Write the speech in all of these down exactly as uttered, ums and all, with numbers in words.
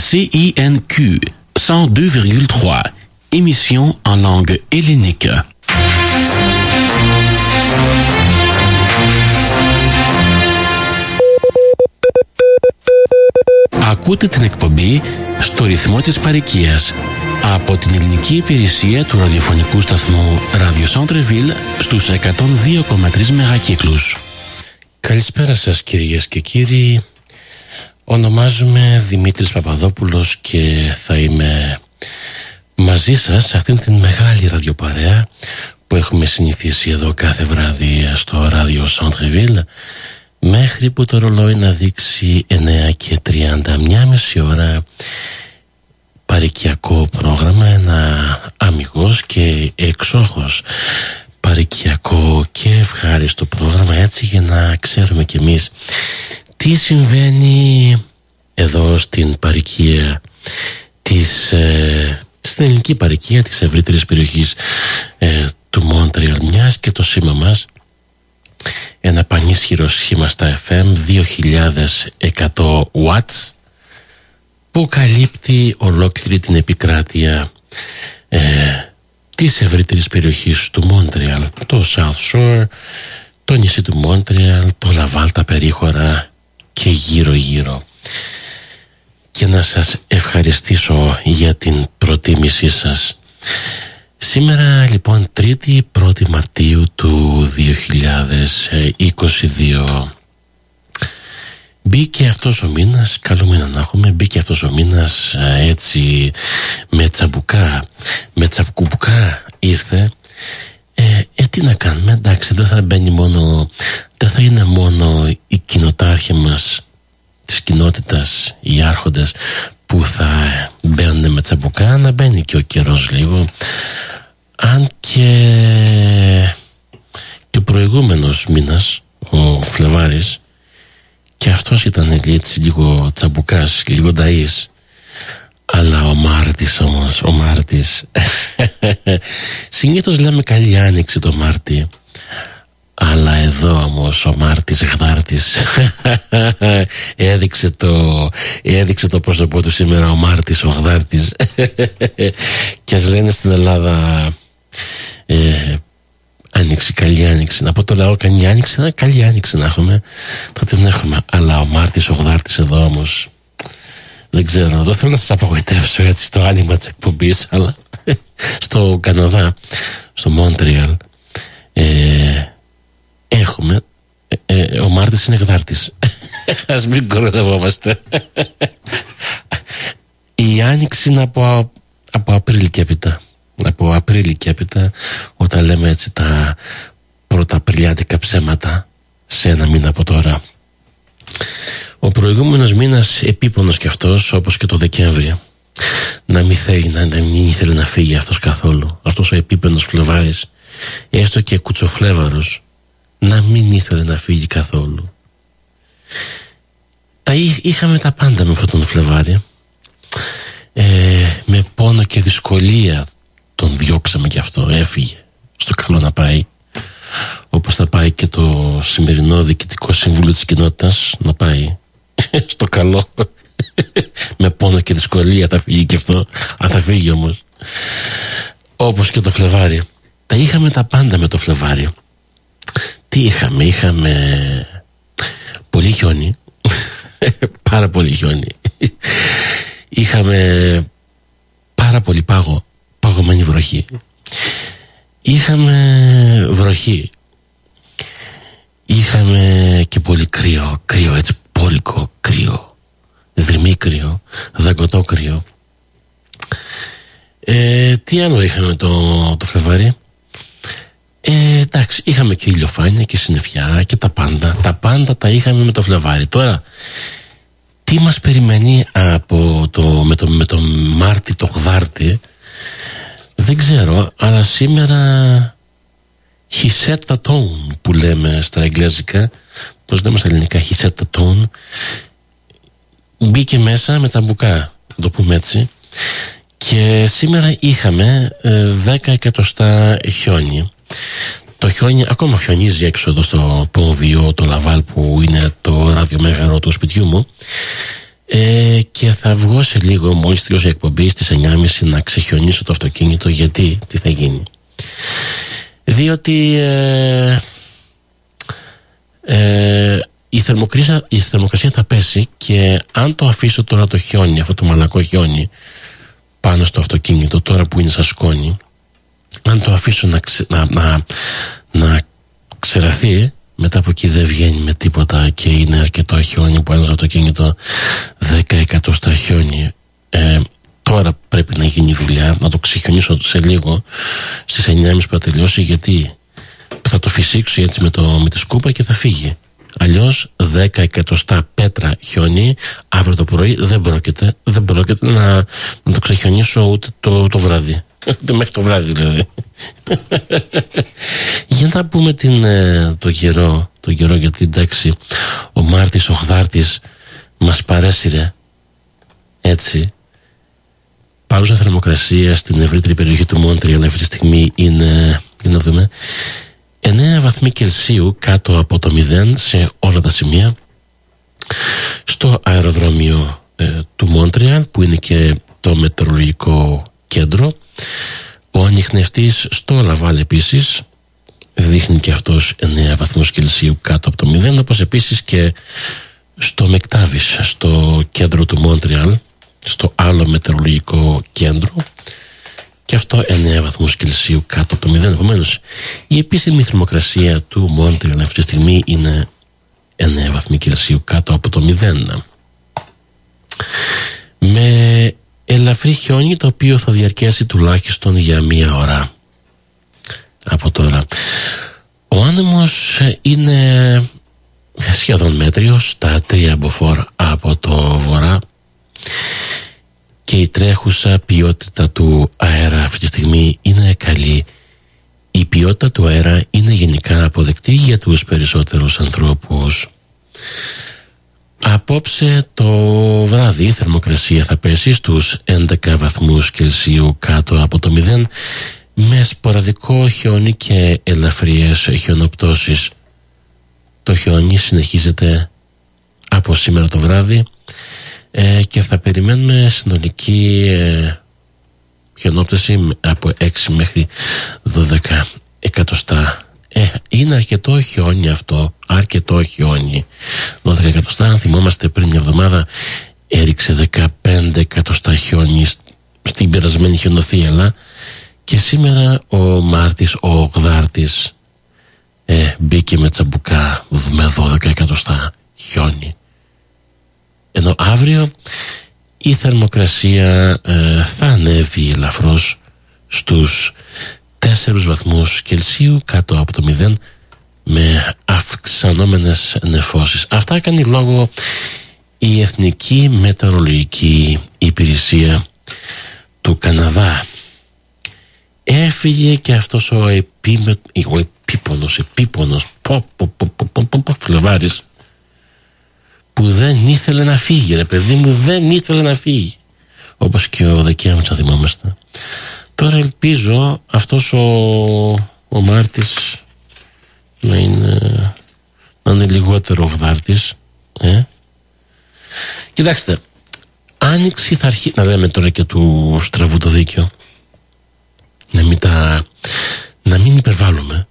C I N Q cent deux virgule trois, émission en langue hellénique. Ακούτε την εκπομπή στο ρυθμό της παροικίας από την ελληνική υπηρεσία του ραδιοφωνικού σταθμού Radio Centre-Ville στους εκατόν δύο κόμμα τρία μεγακύκλους. Καλησπέρα σας κυρίες και κύριοι. Ονομάζομαι Δημήτρης Παπαδόπουλος και θα είμαι μαζί σας σε αυτήν την μεγάλη ραδιοπαρέα που έχουμε συνηθίσει εδώ κάθε βράδυ στο Radio Centre-Ville, μέχρι που το ρολόι να δείξει εννιά και τριάντα, μια μισή ώρα παροικιακό πρόγραμμα, ένα αμιγώς και εξόχως παροικιακό και ευχάριστο πρόγραμμα, έτσι για να ξέρουμε κι εμείς τι συμβαίνει εδώ στην παροικία της, ε, στην ελληνική παροικία της ευρύτερης περιοχής ε, του Μόντρεαλ, μιας και το σήμα μας, ένα πανίσχυρο σχήμα στα εφ εμ δύο χιλιάδες εκατό watts, που καλύπτει ολόκληρη την επικράτεια ε, της ευρύτερης περιοχής του Μόντρεαλ, το South Shore, το νησί του Μόντρεαλ, το Λαβάλ, τα περίχωρα και γύρω γύρω. Και να σας ευχαριστήσω για την προτίμησή σας. Σήμερα λοιπόν Τρίτη πρώτη Μαρτίου του δύο χιλιάδες είκοσι δύο. Μπήκε αυτός ο μήνας, καλό μήνα να έχουμε, μπήκε αυτός ο μήνας έτσι με τσαμπουκά, με τσαμπουκά ήρθε. Ε, ε, τι να κάνουμε, εντάξει, δεν θα μπαίνει μόνο, δεν θα είναι μόνο οι κοινοτάρχοι μας της κοινότητας, οι άρχοντες που θα μπαίνουν με τσαμπουκά, να μπαίνει και ο καιρός λίγο. Αν και και ο προηγούμενος μήνας, ο Φλεβάρης, και αυτός ήταν έτσι λίγο τσαμπουκάς, λίγο νταΐς. Αλλά ο Μάρτης όμως, ο Μάρτης συνήθως λέμε καλή άνοιξη το Μάρτι, αλλά εδώ όμως ο Μάρτης Γδάρτης έδειξε το, έδειξε το πρόσωπό του σήμερα, ο Μάρτης ο Γδάρτης. Και ας λένε στην Ελλάδα ε, άνοιξη, καλή άνοιξη. Να πω το λαό καλή άνοιξη, να, καλή άνοιξη να έχουμε, θα την έχουμε. Αλλά ο Μάρτης ο Γδάρτης εδώ όμως, δεν ξέρω, δεν θέλω να σας απογοητεύσω έτσι στο άνοιγμα της εκπομπής, αλλά στο Καναδά, στο Μόντρεαλ, ε, έχουμε ε, ε, ο Μάρτης είναι Γδάρτης. Ας μην κοροϊδευόμαστε. Η άνοιξη είναι από, από Απρίλη και έπειτα. Από Απρίλη και έπειτα, όταν λέμε έτσι τα πρώτα απριλιάτικα ψέματα σε ένα μήνα από τώρα. Ο προηγούμενος μήνας επίπονος κι αυτός, όπως και το Δεκέμβριο. Να μην θέλει, να, να μην ήθελε να φύγει αυτός καθόλου. Αυτός ο επίπονος Φλεβάρης, έστω και κουτσοφλέβαρος, να μην ήθελε να φύγει καθόλου. Τα είχαμε τα πάντα με αυτόν τον Φλεβάρη. Ε, με πόνο και δυσκολία τον διώξαμε κι αυτό, έφυγε. Στο καλό να πάει. Όπως θα πάει και το σημερινό Διοικητικό Συμβούλιο της Κοινότητας, να πάει στο καλό. Με πόνο και δυσκολία θα φύγει και αυτό, αν θα φύγει όμως. Όπως και το Φλεβάρι. Τα είχαμε τα πάντα με το Φλεβάρι. Τι είχαμε, είχαμε πολύ χιόνι. Πάρα πολύ χιόνι. Είχαμε πάρα πολύ πάγο, παγωμένη βροχή. Είχαμε βροχή. Είχαμε και πολύ κρύο, κρύο έτσι, πόλικο κρύο, δρυμή κρύο, δαγκωτό κρύο. Ε, τι άλλο είχαμε το, το Φλεβάρι? Ε, εντάξει, είχαμε και ηλιοφάνεια και συννεφιά και τα πάντα. Τα πάντα τα είχαμε με το Φλεβάρι. Τώρα, τι μας περιμένει από το, με, το, με το Μάρτι, το Γδάρτι, δεν ξέρω, αλλά σήμερα he set the tone που λέμε στα εγγλέζικα, πώς λέμε στα ελληνικά, he set the tone, μπήκε μέσα με τσαμπουκά, να το πούμε έτσι, και σήμερα είχαμε ε, δέκα εκατοστά χιόνι. Το χιόνι ακόμα χιονίζει έξω εδώ στο Πομβιό, το Λαβάλ, που είναι το ραδιομέγαρο του σπιτιού μου. ε, και θα βγω σε λίγο, μόλις τελειώσει η εκπομπή στις εννιά και μισή, να ξεχιονίσω το αυτοκίνητο. Γιατί, τι θα γίνει? Διότι ε, ε, η, θερμοκρασία, η θερμοκρασία θα πέσει, και αν το αφήσω τώρα το χιόνι, αυτό το μαλακό χιόνι πάνω στο αυτοκίνητο, τώρα που είναι σαν σκόνη, αν το αφήσω να, ξε, να, να, να ξεραθεί, μετά από εκεί δεν βγαίνει με τίποτα και είναι αρκετό χιόνι, που ένα αυτοκίνητο δέκα εκατοστά χιόνι. ε, Τώρα πρέπει να γίνει δουλειά, να το ξεχιονίσω σε λίγο στις εννιά και μισή που θα τελειώσει, γιατί θα το φυσήξω έτσι με, το, με τη σκούπα και θα φύγει. Αλλιώς δέκα εκατοστά πέτρα χιόνι αύριο το πρωί δεν πρόκειται, δεν πρόκειται να, να το ξεχιονίσω ούτε το, το βράδυ. Μέχρι το βράδυ δηλαδή. Για να πούμε την, το καιρό, το καιρό, γιατί εντάξει, ο Μάρτης, ο Χδάρτης μας παρέσυρε έτσι. Παρούσα θερμοκρασία στην ευρύτερη περιοχή του Μόντρεαλ αυτή τη στιγμή είναι, για να δούμε, εννέα βαθμοί Κελσίου κάτω από το μηδέν σε όλα τα σημεία. Στο αεροδρόμιο ε, του Μόντρεαλ, που είναι και το μετεωρολογικό κέντρο, ο ανιχνευτής στο Λαβάλ επίσης δείχνει και αυτός εννέα βαθμούς Κελσίου κάτω από το μηδέν, όπως επίσης και στο Μεκτάβις, στο κέντρο του Μόντρεαλ, στο άλλο μετεωρολογικό κέντρο, και αυτό εννέα βαθμούς Κελσίου κάτω από το μηδέν. Επομένως, η επίσημη θερμοκρασία του Μόντρεαλ αυτή τη στιγμή είναι εννέα βαθμοί Κελσίου κάτω από το μηδέν, με ελαφρύ χιόνι, το οποίο θα διαρκέσει τουλάχιστον για μία ώρα από τώρα. Ο άνεμος είναι σχεδόν μέτριος, στα τρία μποφόρ από το βορρά, και η τρέχουσα ποιότητα του αέρα αυτή τη στιγμή είναι καλή. Η ποιότητα του αέρα είναι γενικά αποδεκτή για τους περισσότερους ανθρώπους. Απόψε το βράδυ η θερμοκρασία θα πέσει στους έντεκα βαθμούς Κελσίου κάτω από το μηδέν, με σποραδικό χιόνι και ελαφριές χιονοπτώσεις. Το χιόνι συνεχίζεται από σήμερα το βράδυ, ε, και θα περιμένουμε συνολική ε, χιονόπτωση από έξι μέχρι δώδεκα εκατοστά. Ε, είναι αρκετό χιόνι αυτό, αρκετό χιόνι. δώδεκα εκατοστά, αν θυμόμαστε, πριν μια εβδομάδα έριξε δεκαπέντε εκατοστά χιόνι στην περασμένη χιονοθύελα, και σήμερα ο Μάρτης, ο Γδάρτης, ε, μπήκε με τσαμπουκά με δώδεκα εκατοστά χιόνι. Ενώ αύριο η θερμοκρασία ε, θα ανέβει ελαφρώς στους τέσσερις βαθμούς Κελσίου κάτω από το μηδέν, με αυξανόμενες νεφώσεις. Αυτά κάνει λόγο η Εθνική Μετεωρολογική Υπηρεσία του Καναδά. Έφυγε και αυτός ο, επίμε, ο επίπονος, επίπονος πο, πο, πο, πο, πο, πο, πο, Φλεβάρης, που δεν ήθελε να φύγει, ρε παιδί μου, δεν ήθελε να φύγει, όπως και ο Δεκέμβρης, θα θυμόμαστε. Τώρα ελπίζω αυτός ο, ο Μάρτης να είναι, να είναι λιγότερο Γδάρτης, ε? Κοιτάξτε, άνοιξη θα αρχίσει, να λέμε τώρα και του στραβού το δίκιο, να μην τα, να μην υπερβάλλουμε.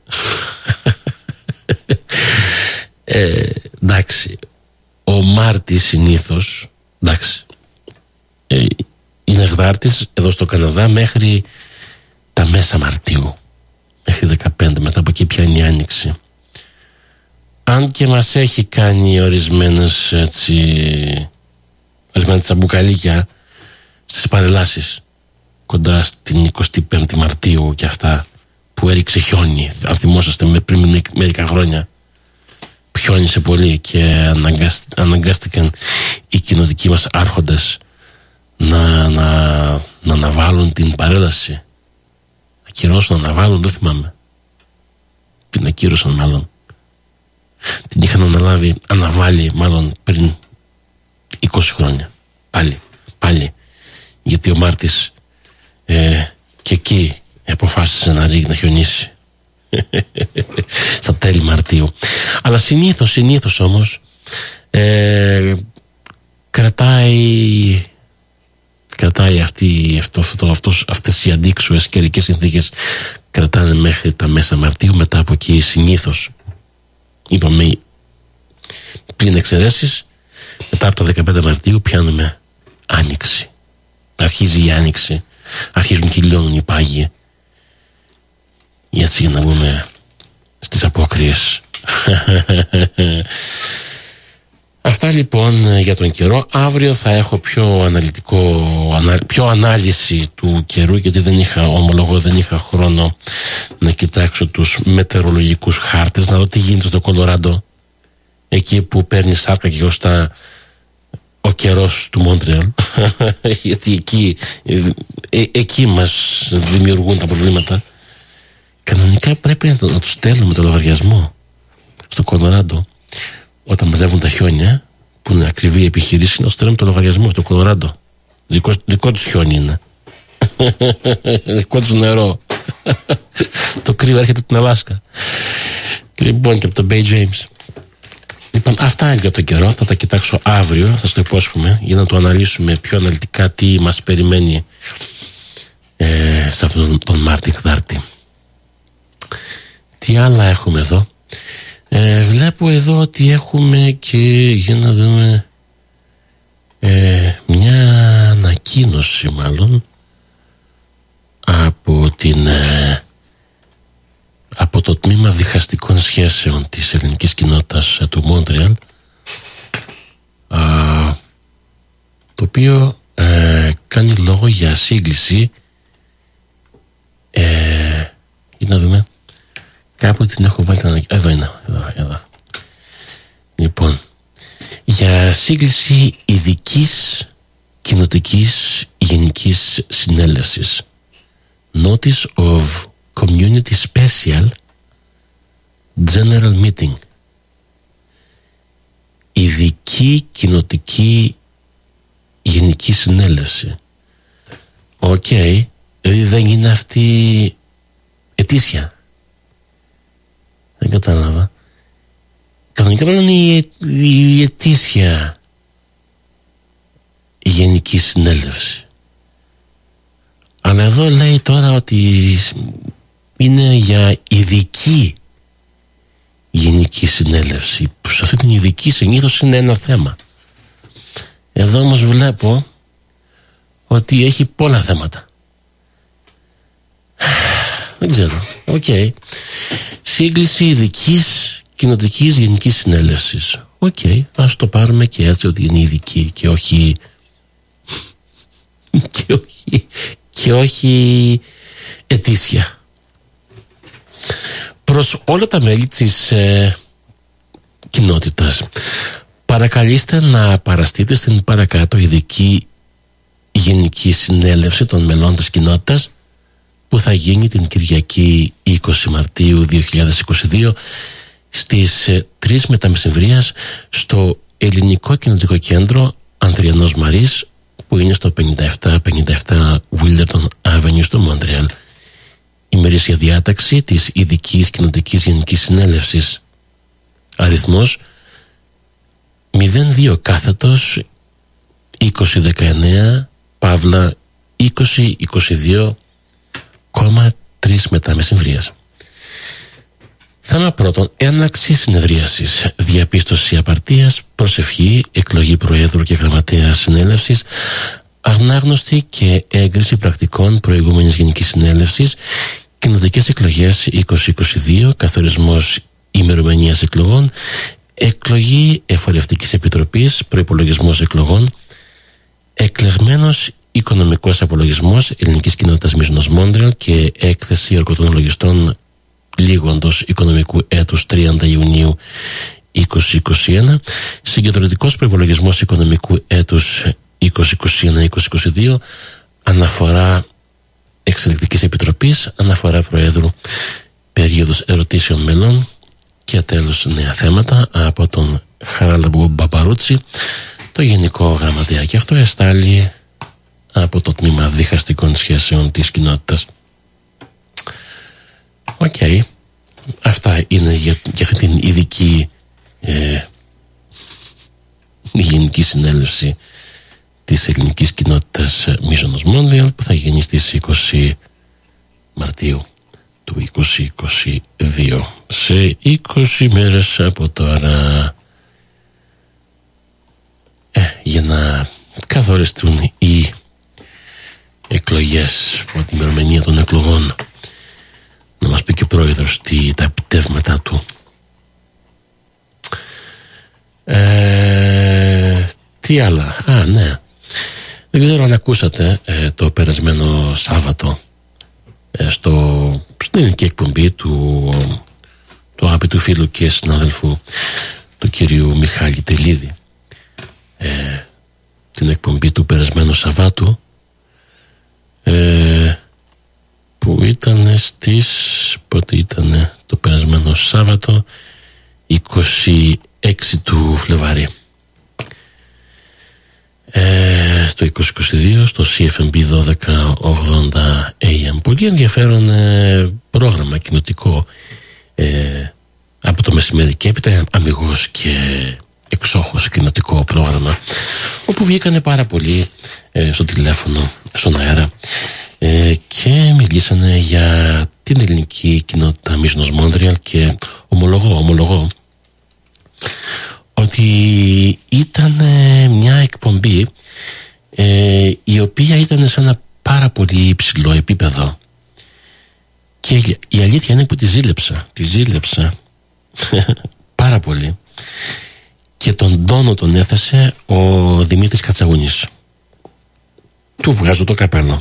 ε, εντάξει, ο Μάρτης συνήθως, εντάξει, ε, είναι Γδάρτης εδώ στο Καναδά μέχρι τα μέσα Μαρτίου, μέχρι δεκαπέντε, μετά από εκεί πιάνει η άνοιξη. Αν και μας έχει κάνει ορισμένες έτσι, ορισμένα τσαμπουκαλίκια στις παρελάσεις κοντά στην εικοστή πέμπτη Μαρτίου και αυτά, που έριξε χιόνι, αν θυμόσαστε, με πριν μερικά χρόνια χιόνισε πολύ και αναγκάστη, αναγκάστηκαν οι κοινοτικοί μας άρχοντες να, να, να αναβάλουν την παρέλαση, ακυρώσουν, να αναβάλουν, δεν θυμάμαι, την ακύρωσαν μάλλον, την είχαν αναλάβει, αναβάλει μάλλον πριν είκοσι χρόνια, πάλι, πάλι, γιατί ο Μάρτης ε, και εκεί αποφάσισε να ρίξει, να χιονίσει στα τέλη Μαρτίου. Αλλά συνήθως, συνήθως όμως ε, κρατάει κρατάει αυτή, αυτό, αυτό, αυτός, αυτές οι αντίξουες καιρικές συνθήκες κρατάνε μέχρι τα μέσα Μαρτίου. Μετά από εκεί συνήθως, είπαμε, πλην εξαιρέσεις, μετά από το δεκαπέντε Μαρτίου πιάνουμε άνοιξη. Αρχίζει η άνοιξη, αρχίζουν και λιώνουν οι πάγοι, έτσι για να μπούμε στις απόκριες. Αυτά λοιπόν για τον καιρό. Αύριο θα έχω πιο αναλυτικό, πιο ανάλυση του καιρού, γιατί δεν είχα, ομολογώ, δεν είχα χρόνο να κοιτάξω τους μετεωρολογικούς χάρτες, να δω τι γίνεται στο Κολοράντο, εκεί που παίρνει σάρκα και γοστά ο καιρός του Μόντρεαλ. Γιατί εκεί, ε, εκεί μας δημιουργούν τα προβλήματα. Κανονικά πρέπει να, το, να τους στέλνουμε το λογαριασμό στο Κολοράντο όταν μαζεύουν τα χιόνια, που είναι ακριβή επιχειρήση, να στέλνουμε το λογαριασμό στο Κολοράντο. Δικό, δικό τους χιόνι είναι. Δικό τους νερό. Το κρύο έρχεται από την Αλάσκα. Λοιπόν, και από το Bay James. Λοιπόν, αυτά είναι για τον καιρό. Θα τα κοιτάξω αύριο, θα σας το υπόσχομαι, για να το αναλύσουμε πιο αναλυτικά τι μας περιμένει ε, σε αυτόν τον, τον Μάρτι Χδάρτη. Τι άλλα έχουμε εδώ? Ε, βλέπω εδώ ότι έχουμε και, για να δούμε, ε, μια ανακοίνωση μάλλον από την ε, από το τμήμα διχαστικών σχέσεων της ελληνικής κοινότητας του Μόντρεαλ, α, το οποίο ε, κάνει λόγο για σύγκληση, ε, για να δούμε, κάπου την έχω βάλει, εδώ είναι, εδώ, εδώ. Λοιπόν, για σύγκληση ειδικής κοινοτικής γενικής συνέλευσης, Notice of Community Special General Meeting. Ειδική κοινοτική γενική συνέλευση. Οκ, okay. Δηλαδή δεν είναι αυτή ετήσια. Δεν κατάλαβα. Κανονικά πρέπει να είναι η, η ετήσια γενική συνέλευση. Αλλά εδώ λέει τώρα ότι είναι για ειδική γενική συνέλευση, που σε αυτή την ειδική συνήθως είναι ένα θέμα. Εδώ όμως βλέπω ότι έχει πολλά θέματα. Δεν ξέρω. Οκ. Okay. Σύγκληση ειδικής κοινοτικής γενικής συνέλευσης. Οκ. Okay. Ας το πάρουμε και έτσι, ότι είναι ειδική και όχι και όχι και όχι ετήσια. Προς όλα τα μέλη της ε, κοινότητας, παρακαλείστε να παραστείτε στην παρακάτω ειδική γενική συνέλευση των μελών της κοινότητας, που θα γίνει την Κυριακή είκοσι Μαρτίου δύο χιλιάδες είκοσι δύο στις ε, τρεις μετά μεσημβρίας στο Ελληνικό Κοινοτικό Κέντρο Ανδριανός Μαρής, που είναι στο πενήντα επτά πενήντα επτά Wilderton Avenue στο Μόντρεαλ. Ημερήσια διάταξη της ειδικής κοινοτικής γενικής συνέλευσης, αριθμός μηδέν δύο κάθετος είκοσι δεκαεννέα παύλα είκοσι είκοσι δύο κόμμα τρεις μετά μεσημβρίας. Θέμα πρώτον, έναρξη συνεδρίασης, διαπίστωση απαρτίας, προσευχή, εκλογή Προέδρου και Γραμματέα Συνέλευσης, ανάγνωστη και έγκριση πρακτικών προηγούμενης Γενικής Συνέλευσης, κοινοτικές εκλογές είκοσι είκοσι δύο, καθορισμός ημερομηνίας εκλογών, εκλογή Εφορευτικής Επιτροπής, προϋπολογισμός εκλογών, εκλεγμένος οικονομικός απολογισμός Ελληνικής Κοινότητας Μίζωνος Μόντρεαλ και έκθεση ορκωτών λογιστών λίγοντος οικονομικού έτους τριάντα Ιουνίου είκοσι είκοσι ένα, συγκεντρωτικός προϋπολογισμός οικονομικού έτους είκοσι είκοσι ένα είκοσι είκοσι δύο, αναφορά Εξελεκτικής Επιτροπής, αναφορά Προέδρου, περίοδος ερωτήσεων μελών και τέλος νέα θέματα από τον Χαράλαμπο Μπαμπαρούτσι, το Γενικό Γραμματέα, και αυτό εστάλει από το τμήμα διχαστικών σχέσεων της κοινότητας. Οκ. Okay. Αυτά είναι για, για αυτή την ειδική ε, η Γενική Συνέλευση της Ελληνικής Κοινότητας Μίζωνος Μόνδιαλ, που θα γίνει στις είκοσι Μαρτίου του είκοσι είκοσι δύο, σε είκοσι μέρες από τώρα, ε, για να καθοριστούν οι εκλογές, από την ημερομηνία των εκλογών. Να μας πει και ο πρόεδρος τι, τα επιτεύγματά του. Ε, τι άλλα? Α, ναι. Δεν ξέρω αν ακούσατε ε, το περασμένο Σάββατο ε, στο, στην ελληνική εκπομπή του, του αγαπητού φίλου και συνάδελφου του κυρίου Μιχάλη Τελίδη, ε, την εκπομπή του περασμένου Σαββάτου, ε, που ήταν στις, πότε ήταν το περασμένο Σάββατο, είκοσι έξι του Φλεβάρι, ε, στο είκοσι είκοσι δύο, στο σι εφ εμ μπι δώδεκα ογδόντα έι εμ. Πολύ ενδιαφέρον ε, πρόγραμμα κοινοτικό, ε, από το μεσημέρι και έπειτα, αμιγώς και εξόχως κοινοτικό πρόγραμμα, όπου βγήκανε πάρα πολλοί ε, στο τηλέφωνο, στον αέρα, ε, και μιλήσανε για την ελληνική κοινότητα Μίζωνος Μόντρεαλ, και ομολογώ, ομολογώ ότι ήταν ε, μια εκπομπή ε, η οποία ήταν σε ένα πάρα πολύ υψηλό επίπεδο, και η αλήθεια είναι που τη ζήλεψα, τη ζήλεψα πάρα πολύ, και τον τόνο τον έθεσε ο Δημήτρης Κατσαούνης. Του βγάζω το καπέλο.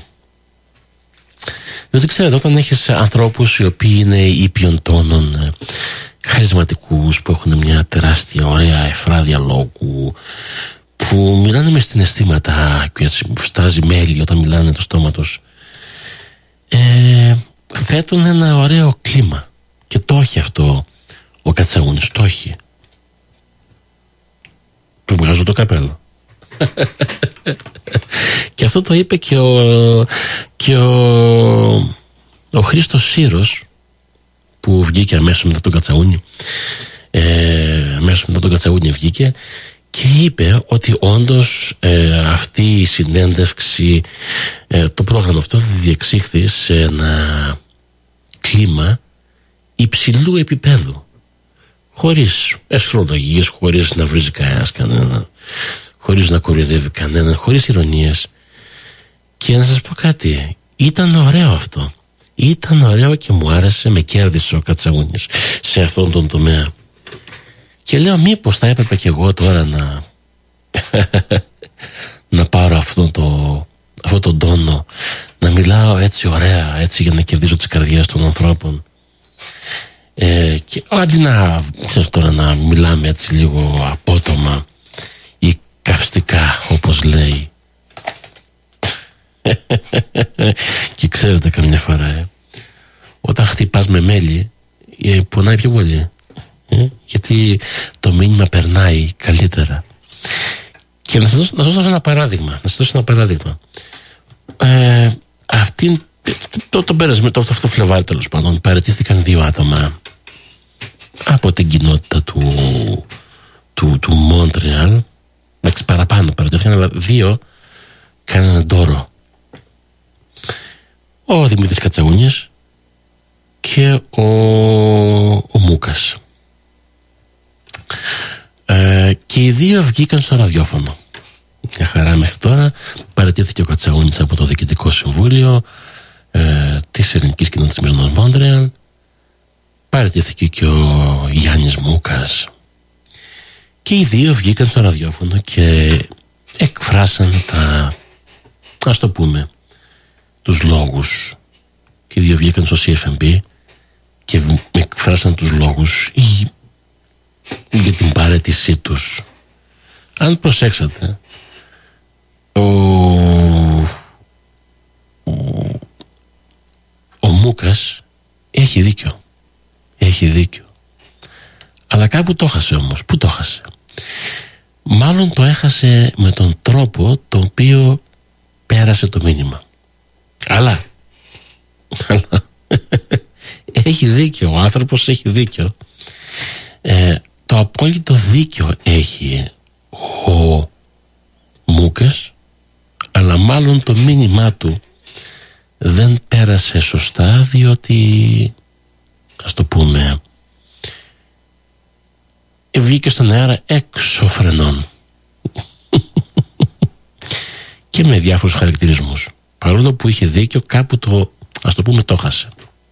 Δεν ξέρετε, όταν έχεις ανθρώπους οι οποίοι είναι ήπιων τόνων, χαρισματικούς, που έχουν μια τεράστια ωραία εφράδια λόγου, που μιλάνε με συναισθήματα και έτσι φτάζει μέλι όταν μιλάνε το στόμα τους, ε, θέτουν ένα ωραίο κλίμα, και το έχει αυτό ο Κατσαούνης, το έχει. Του βγάζω το καπέλο. Και αυτό το είπε και ο, και ο, ο Χρήστος Σύρος, που βγήκε αμέσως μετά τον Κατσαούνη, ε, αμέσως μετά τον Κατσαούνη βγήκε και είπε ότι όντως ε, αυτή η συνέντευξη, ε, το πρόγραμμα αυτό διεξήχθη σε ένα κλίμα υψηλού επίπεδου, χωρίς αισθρολογίες, χωρίς να βρίζει κανένας κανένα, χωρίς να κοροϊδεύει κανέναν, χωρίς ηρωνίες. Και να σας πω κάτι, ήταν ωραίο αυτό. Ήταν ωραίο και μου άρεσε, με κέρδισε ο Κατσαούνης σε αυτόν τον τομέα. Και λέω, μήπως θα έπρεπε και εγώ τώρα να να πάρω αυτόν το, αυτό τον τόνο, να μιλάω έτσι ωραία, έτσι, για να κερδίσω τις καρδιές των ανθρώπων. Ε, και αντί να, ξέρεις, τώρα να μιλάμε έτσι λίγο απότομα ή καυστικά, όπως λέει. Και ξέρετε, καμιά φορά ε, όταν χτυπάς με μέλι, ε, πονάει πιο πολύ, ε, γιατί το μήνυμα περνάει καλύτερα. Και να σας δώσω, να σας δώσω ένα παράδειγμα, να σας δώσω ένα παράδειγμα. Ε, αυτή, το, το πέρασμα, το, αυτό το Φλεβάρι, τέλος πάντων, παραιτήθηκαν δύο άτομα από την κοινότητα του του, του Μόντρεαλ. Εντάξει, παραπάνω παραιτήθηκαν, αλλά δύο κάνανε ντόρο. Ο Δημήτρης Κατσαούνης και ο, ο Μούκας. Ε, και οι δύο βγήκαν στο ραδιόφωνο. Μια χαρά μέχρι τώρα. Παραιτήθηκε ο Κατσαούνης από το Διοικητικό Συμβούλιο ε, της Ελληνικής Κοινότητας Μίζωνος Μόντρεαλ. Παραιτήθηκε και ο Γιάννης Μούκας. Και οι δύο βγήκαν στο ραδιόφωνο και εκφράσαν τα, ας το πούμε, τους λόγους. Και οι δύο βγήκαν στο σι εφ εμ μπι και εκφράσαν τους λόγους για την παραίτησή τους. Αν προσέξατε, ο, ο, ο Μούκας έχει δίκιο. Έχει δίκιο. Αλλά κάπου το έχασε όμως. Πού το έχασε? Μάλλον το έχασε με τον τρόπο το οποίο πέρασε το μήνυμα. Αλλά, αλλά έχει δίκιο. Ο άνθρωπος έχει δίκιο. Ε, το απόλυτο δίκιο έχει ο ο Μούκας, αλλά μάλλον το μήνυμά του δεν πέρασε σωστά, διότι, ας το πούμε, βγήκε στον αέρα έξω φρενών και με διάφορους χαρακτηρισμούς, παρόλο που είχε δίκιο, κάπου το, ας το πούμε, το χάσε.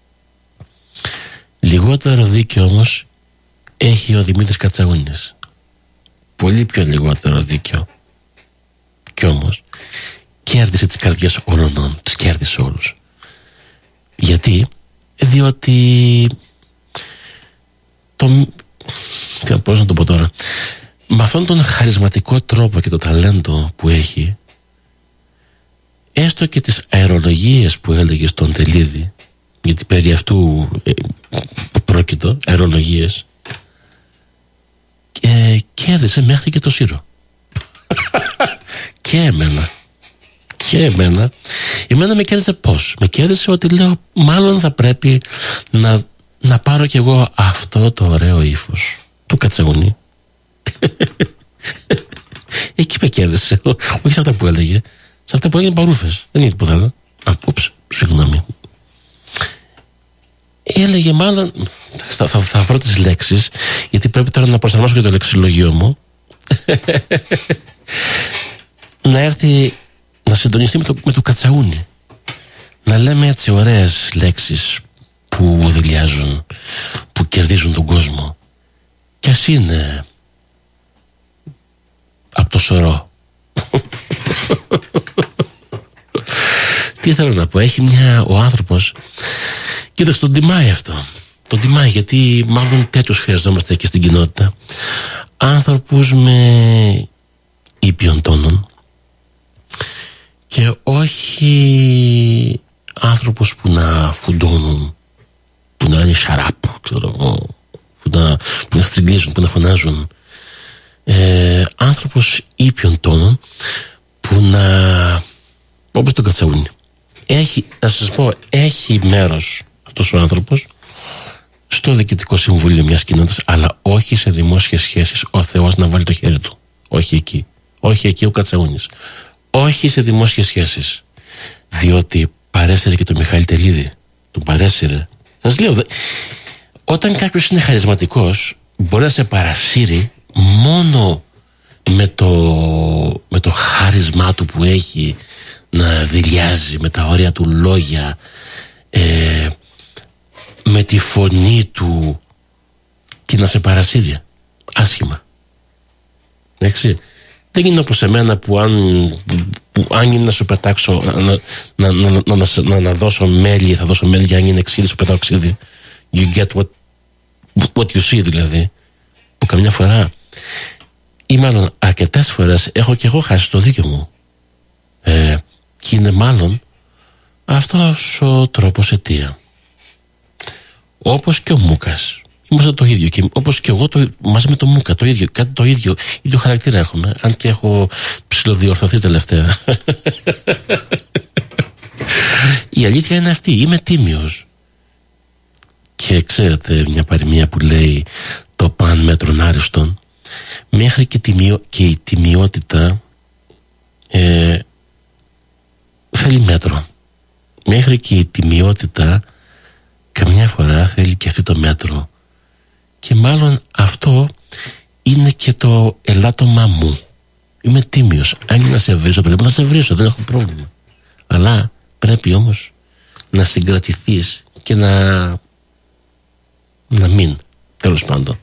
Λιγότερο δίκιο όμως έχει ο Δημήτρης Κατσαούνης, πολύ πιο λιγότερο δίκιο, κι όμως κέρδισε τις καρδιές όλων, τις κέρδισε όλους. Γιατί? Διότι το, πώς να το πω τώρα, με αυτόν τον χαρισματικό τρόπο και το ταλέντο που έχει, έστω και τις αερολογίες που έλεγε στον Τελίδη, γιατί περί αυτού ε, πρόκειτο, αερολογίες, και κέρδισε μέχρι και το Σύρο. Και εμένα και εμένα εμένα με κέρδισε πως? Με κέρδισε ότι λέω, μάλλον θα πρέπει να, να πάρω κι εγώ αυτό το ωραίο ύφος του Κατσαούνη. Εκεί με κέρδισε, όχι σε αυτά που έλεγε, σε αυτά που έγινε παρούφες, δεν είναι τίποτα άλλο. Α, ούψ, συγγνώμη. Έλεγε μάλλον, θα, θα, θα βρω τις λέξεις, γιατί πρέπει τώρα να προσαρμόσω και το λεξιλογείο μου, να έρθει να συντονιστεί με το, με το Κατσαούνι, να λέμε έτσι ωραίες λέξεις που δηλιάζουν, που κερδίζουν τον κόσμο, κι ας είναι από το σωρό. Τι θέλω να πω, έχει μια, ο άνθρωπος, κοίταξε, τον τιμάει αυτό, τον τιμάει, γιατί μάλλον τέτοιους χρειαζόμαστε και στην κοινότητα, άνθρωπους με ήπιον τόνων και όχι άνθρωπους που να φουντώνουν, που να είναι σαράπ, ξέρω εγώ, που να, που να στριγγίζουν, που να φωνάζουν. Ε, άνθρωπος ήπιον τόνων που να, όπως τον Κατσαούνι, έχει, θα σας πω, έχει μέρος αυτός ο άνθρωπος στο διοικητικό συμβούλιο μιας κοινότητας, αλλά όχι σε δημόσιες σχέσεις. Ο Θεός να βάλει το χέρι του. Όχι εκεί. Όχι εκεί ο Κατσαούνης. Όχι σε δημόσιες σχέσεις. Διότι παρέσυρε και τον Μιχάλη Τελίδη. Του παρέσυρε. Σας λέω, δε... όταν κάποιος είναι χαρισματικός, μπορεί να σε παρασύρει μόνο με το, με το χάρισμά του που έχει, να δηλιάζει με τα ωραία του λόγια, ε, με τη φωνή του, και να σε παρασύρει άσχημα. Εντάξει. Δεν είναι όπως εμένα που αν, που αν είναι να σου πετάξω, να, να, να, να, να, να, να δώσω μέλι, θα δώσω μέλι, και αν είναι ξύδι σου πετάω ξύδι. You get what, what you see, δηλαδή. Που καμιά φορά, ή μάλλον αρκετές φορές, έχω και εγώ χάσει το δίκιο μου. Ε, και είναι μάλλον αυτός ο τρόπος αιτία. Όπως και ο Μούκας. Είμαστε το ίδιο. Και όπως και εγώ το, μαζί με τον Μούκα, το ίδιο. Κάτι το ίδιο. ίδιο χαρακτήρα έχουμε. Αν και έχω ψιλοδιορθωθεί τελευταία. Η αλήθεια είναι αυτή. Είμαι τίμιος. Και ξέρετε μια παροιμία που λέει το παν μέτρον άριστον. Μέχρι και, τιμιο, και η τιμιότητα ε, θέλει μέτρο. Μέχρι και η τιμιότητα καμιά φορά θέλει και αυτή το μέτρο. Και μάλλον αυτό είναι και το ελάττωμά μου. Είμαι τίμιος. Αν είναι να σε βρίσω, πρέπει να σε βρίσω, δεν έχω πρόβλημα. Αλλά πρέπει όμως να συγκρατηθείς και να να μην, τέλος πάντων.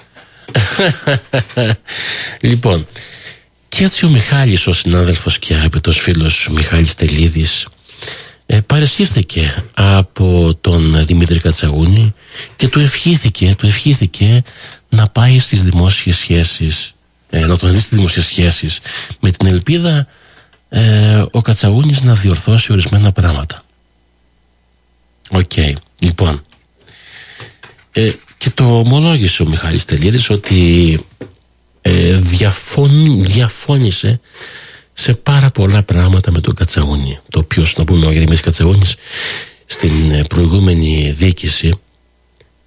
Λοιπόν, και έτσι ο Μιχάλης, ο συνάδελφος και αγαπητός φίλος Μιχάλης Τελίδης, ε, παρεσύρθηκε από τον Δημήτρη Κατσαούνη και του ευχήθηκε, του ευχήθηκε να πάει στις δημόσιες σχέσεις, ε, να τον δει στις δημόσιες σχέσεις, με την ελπίδα ε, ο Κατσαούνης να διορθώσει ορισμένα πράγματα. Οκ, okay, λοιπόν, ε, και το ομολόγησε ο Μιχάλης Τελίδης ότι ε, διαφων, διαφώνησε σε πάρα πολλά πράγματα με τον Κατσαούνη, το οποίο, να πούμε, ο Δημήτρης Κατσαούνης στην προηγούμενη διοίκηση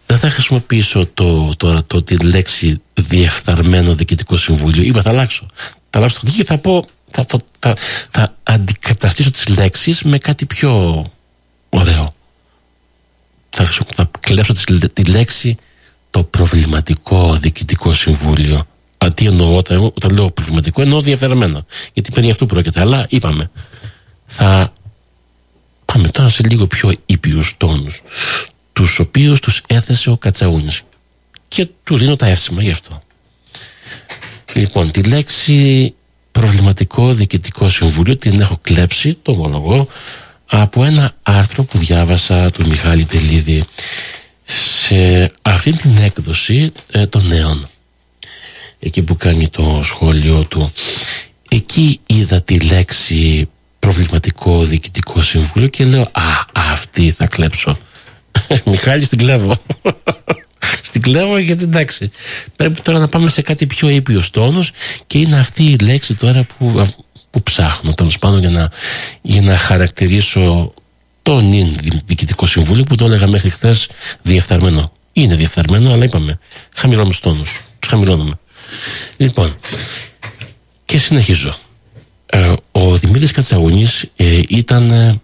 δεν θα χρησιμοποιήσω το, το, το, τη λέξη διεφθαρμένο διοικητικό συμβούλιο. Είπα θα αλλάξω. Θα αλλάξω το και θα πω, θα, θα, θα, θα αντικαταστήσω τις λέξεις με κάτι πιο ωραίο. Θα, θα κλέψω τη, τη λέξη το προβληματικό διοικητικό συμβούλιο. Α, τι εννοώ όταν, όταν λέω προβληματικό, εννοώ διεφθαρμένο. Γιατί περί αυτού πρόκειται. Αλλά είπαμε, θα πάμε τώρα σε λίγο πιο ήπιους τόνους, τους οποίους τους έθεσε ο Κατσαούνης. Και του δίνω τα εύσημα γι' αυτό. Λοιπόν, τη λέξη προβληματικό διοικητικό συμβούλιο την έχω κλέψει, το ομολογώ, από ένα άρθρο που διάβασα του Μιχάλη Τελίδη σε αυτή την έκδοση ε, των Νέων, εκεί που κάνει το σχόλιο του. Εκεί είδα τη λέξη προβληματικό διοικητικό συμβούλιο και λέω α, αυτή θα κλέψω. Μιχάλη, στην κλέβω. Στην κλέβω γιατί εντάξει, πρέπει τώρα να πάμε σε κάτι πιο ήπιος τόνος και είναι αυτή η λέξη τώρα που, που ψάχνω τέλος πάντων για να, για να χαρακτηρίσω το νυν διοικητικό συμβούλιο που το έλεγα μέχρι χθες διεφθαρμένο. Είναι διεφθαρμένο, αλλά είπαμε χαμηλώνουμε τους τόνους, τους χαμηλώνουμε. Λοιπόν, και συνεχίζω. Ε, ο Δημήτρης Κατσαούνης ε, ήταν ε,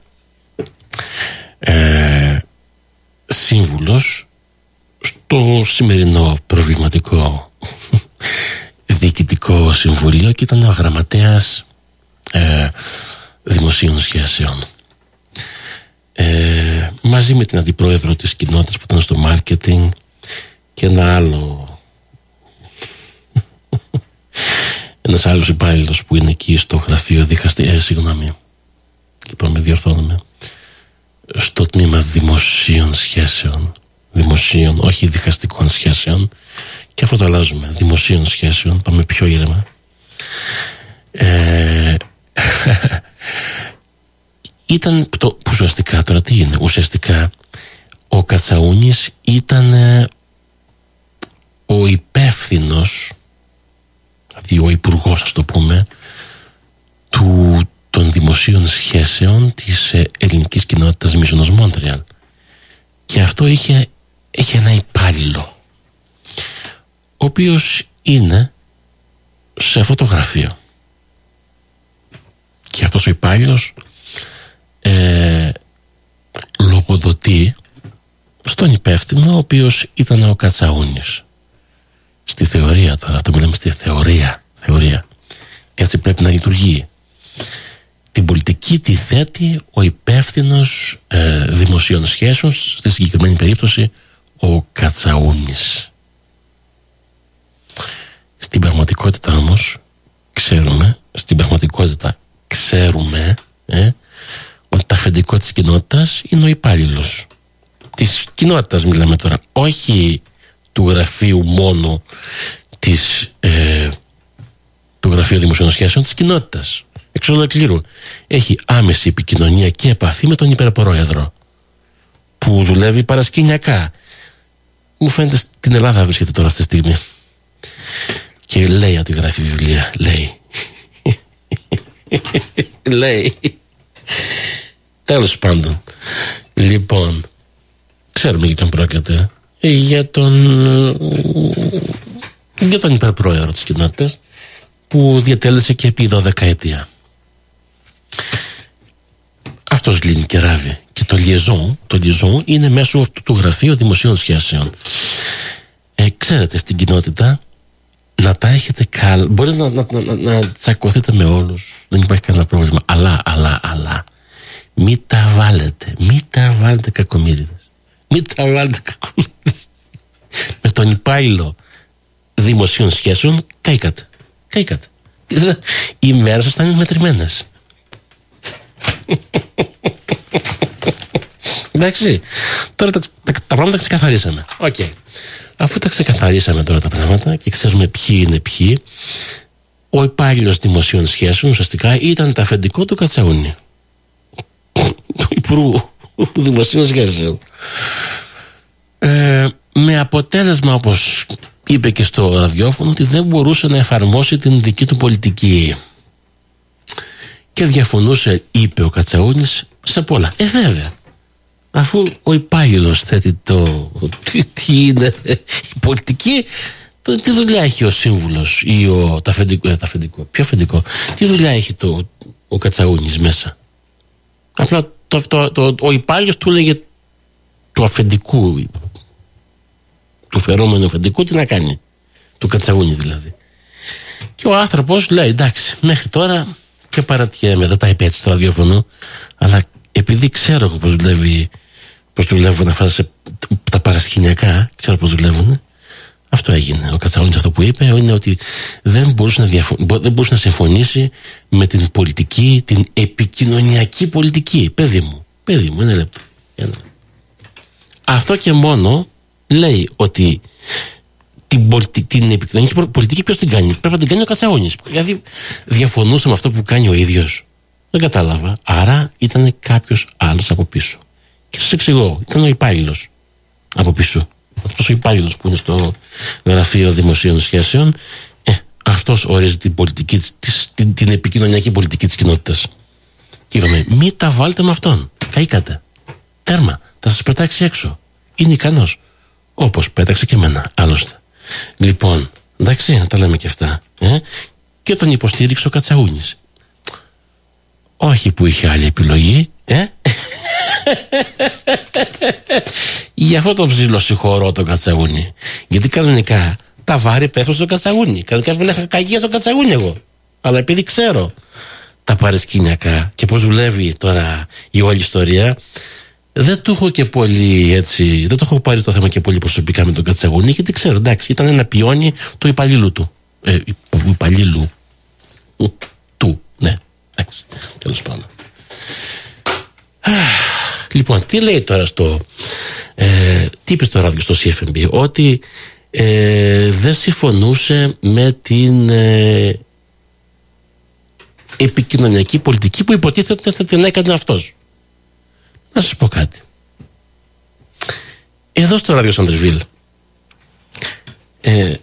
ε, σύμβουλος στο σημερινό προβληματικό διοικητικό συμβούλιο και ήταν ο γραμματέας ε, δημοσίων σχέσεων. Ε, μαζί με την αντιπρόεδρο της κοινότητας που ήταν στο μάρκετινγκ και ένα άλλο ένας άλλος υπάλληλος που είναι εκεί στο γραφείο δικαστή, ε, συγγνώμη, λοιπόν με διορθώνουμε, στο τμήμα δημοσίων σχέσεων, δημοσίων, όχι δικαστικών σχέσεων, και αυτό το αλλάζουμε, δημοσίων σχέσεων, πάμε πιο ήρεμα. Ε, ήταν το, που ουσιαστικά τώρα τι είναι, ουσιαστικά ο Κατσαούνης ήταν ε, ο υπεύθυνος, δηλαδή ο υπουργός, ας το πούμε, του, των δημοσίων σχέσεων της ε, ελληνικής κοινότητας Μίσονος Μόντρεαλ. Και αυτό είχε, είχε ένα υπάλληλο, ο οποίος είναι σε αυτό το γραφείο. Και αυτός ο υπάλληλος ε, λογοδοτεί στον υπεύθυνο, ο οποίος ήταν ο Κατσαούνης. Στη θεωρία τώρα, αυτό μιλάμε στη θεωρία, θεωρία. Έτσι πρέπει να λειτουργεί. Την πολιτική τη θέτει ο υπεύθυνος ε, δημοσίων σχέσεων, στη συγκεκριμένη περίπτωση ο Κατσαούνης. Στην πραγματικότητα όμως ξέρουμε, στην πραγματικότητα ξέρουμε ε, ότι το αφεντικό της κοινότητας είναι ο υπάλληλος της κοινότητας, μιλάμε τώρα, όχι του γραφείου μόνο της, ε, του γραφείου δημοσίων σχέσεων της κοινότητας. Εξ ολοκλήρου έχει άμεση επικοινωνία και επαφή με τον υπερπρόεδρο που δουλεύει παρασκηνιακά. Μου φαίνεται στην Ελλάδα βρίσκεται τώρα αυτή τη στιγμή και λέει ότι γράφει βιβλία, λέει λέει τέλος πάντων. Λοιπόν, ξέρουμε για ποιον πρόκειται, για τον για τον υπερπρόεδρο της κοινότητας που διατέλεσε και επί δώδεκα ετία. Αυτός λύνει και ράβει. Και το liaison, το liaison είναι μέσω αυτού του γραφείου δημοσίων σχέσεων. Ε, ξέρετε, στην κοινότητα να τα έχετε καλά, μπορείτε να, να, να, να τσακωθείτε με όλους, δεν υπάρχει κανένα πρόβλημα, αλλά, αλλά, αλλά μη τα βάλετε, μη τα βάλετε κακομοίριδες, μη τα βάλετε κακομοίριδες. Με τον υπάλληλο δημοσίων σχέσεων καήκατε, καήκατε. Οι μέρες σας θα είναι μετρημένες. Εντάξει, τώρα τα, τα, τα πράγματα τα ξεκαθαρίσαμε. Οκ. Okay. Αφού τα ξεκαθαρίσαμε τώρα τα πράγματα και ξέρουμε ποιοι είναι ποιοι, ο υπάλληλος δημοσίων σχέσεων ουσιαστικά ήταν το αφεντικό του Κατσαούνη, του Υπουργού Δημοσίων Σχέσεων. Ε, με αποτέλεσμα, όπως είπε και στο ραδιόφωνο, ότι δεν μπορούσε να εφαρμόσει την δική του πολιτική. Και διαφωνούσε, είπε ο Κατσαούνης, σε πολλά. Ε, βέβαια. Αφού ο υπάλληλος θέτει το τι, τι είναι η πολιτική, το, τι δουλειά έχει ο σύμβουλος ή ο, τα αφεντικό, ε, τα αφεντικό, ποιο αφεντικό, τι δουλειά έχει το, ο Κατσαούνης μέσα. Απλά το, το, το, ο υπάλληλος του λέγε του αφεντικού, του φερόμενου αφεντικού, τι να κάνει, του Κατσαούνη δηλαδή. Και ο άνθρωπος λέει εντάξει, μέχρι τώρα και παρατιέμαι, δεν τα είπε έτσι στο ραδιόφωνο, αλλά επειδή ξέρω εγώ πώς δουλεύει, πώς δουλεύουν αυτά τα παρασκηνιακά, ξέρω πώς δουλεύουν, αυτό έγινε. Ο Κατσαούνης αυτό που είπε είναι ότι δεν μπορούσε να, διαφο- δεν μπορούσε να συμφωνήσει με την πολιτική, την επικοινωνιακή πολιτική. Παιδί μου, παιδί μου, ένα λεπτό. Ένα. Αυτό και μόνο λέει ότι την, πολιτι, την επικοινωνιακή πολιτική ποιος την κάνει? Πρέπει να την κάνει ο Κατσαούνης. Δηλαδή διαφωνούσε με αυτό που κάνει ο ίδιος. Δεν κατάλαβα. Άρα ήταν κάποιος άλλος από πίσω. Και σας εξηγώ, ήταν ο υπάλληλος από πίσω. Αυτός ο υπάλληλος που είναι στο Γραφείο Δημοσίων Σχέσεων, ε, αυτός ορίζει την, πολιτική, της, την, την επικοινωνιακή πολιτική της κοινότητας. Και είπαμε, μη τα βάλτε με αυτόν. Καήκατε. Τέρμα. Θα σας πετάξει έξω. Είναι ικανός. Όπως πέταξε και εμένα. Άλλωστε. Λοιπόν, εντάξει, να τα λέμε και αυτά. Ε? Και τον υποστήριξε ο Κατσαούνης. Όχι που είχε άλλη επιλογή, ε? Γι' αυτό το ψηλό συγχωρώ τον Κατσαούνη. Γιατί κανονικά τα βάρη πέφτουν στον Κατσαούνη. Κανονικά δεν είχα καγία στον Κατσαούνη εγώ. Αλλά επειδή ξέρω τα παρασκηνιακά και πώς δουλεύει τώρα η όλη ιστορία, δεν του έχω και πολύ έτσι, δεν το έχω πάρει το θέμα και πολύ προσωπικά με τον Κατσαούνη, γιατί ξέρω, εντάξει, ήταν ένα πιόνι του υπαλλήλου του. Ε, του υπαλλήλου του, ναι, εντάξει, τέλος πάντων. Λοιπόν, τι λέει τώρα στο ε, τι είπε στο ράδιο, στο σι εφ εμ μπι, ότι ε, δεν συμφωνούσε με την ε, επικοινωνιακή πολιτική που υποτίθεται θα την έκανε αυτός. Να σας πω κάτι. Εδώ στο ράδιο Σαντρεβίλ ε,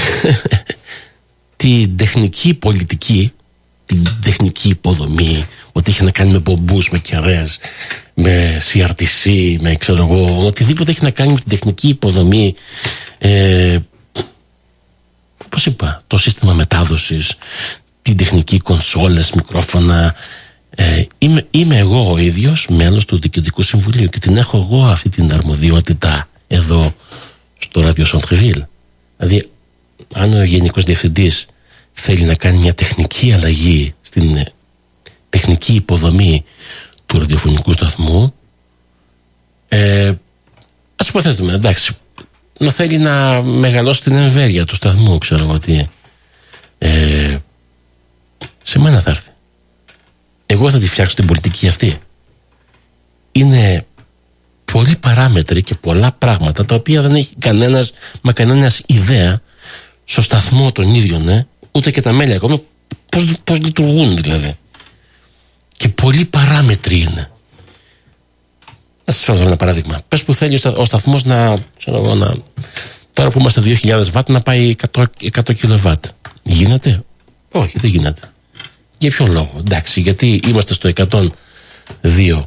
την τεχνική πολιτική, την τεχνική υποδομή, ότι είχε να κάνει με μπομπούς, με κεραίες, με σι αρ τι σι, με ξέρω εγώ, οτιδήποτε έχει να κάνει με την τεχνική υποδομή, ε, όπως είπα, το σύστημα μετάδοσης, την τεχνική κονσόλες, μικρόφωνα, ε, είμαι, είμαι εγώ ο ίδιος μέλος του Διοικητικού Συμβουλίου και την έχω εγώ αυτή την αρμοδιότητα εδώ στο ράδιο Σαντρεβίλ. Δηλαδή, αν ο Γενικός Διευθυντής θέλει να κάνει μια τεχνική αλλαγή στην τεχνική υποδομή του ραδιοφωνικού σταθμού, ε, ας υποθέσουμε, εντάξει, να θέλει να μεγαλώσει την εμβέλεια του σταθμού, ξέρω εγώ τι, ε, σε μένα θα έρθει. Εγώ θα τη φτιάξω την πολιτική αυτή. Είναι πολλοί παράμετροι και πολλά πράγματα τα οποία δεν έχει κανένας, μα κανένας ιδέα στο σταθμό τον ίδιο, ναι, ούτε και τα μέλη ακόμα πώς, πώς λειτουργούν δηλαδή. Και πολλοί παράμετροι είναι. Να σας φέρω ένα παράδειγμα. Πες που θέλει ο σταθμός να, ξέρω, να τώρα που είμαστε δύο χιλιάδες βατ να πάει εκατό κιλοβάτ. Γίνεται? Όχι, δεν γίνεται. Για ποιο λόγο? Εντάξει, γιατί είμαστε στο εκατόν δύο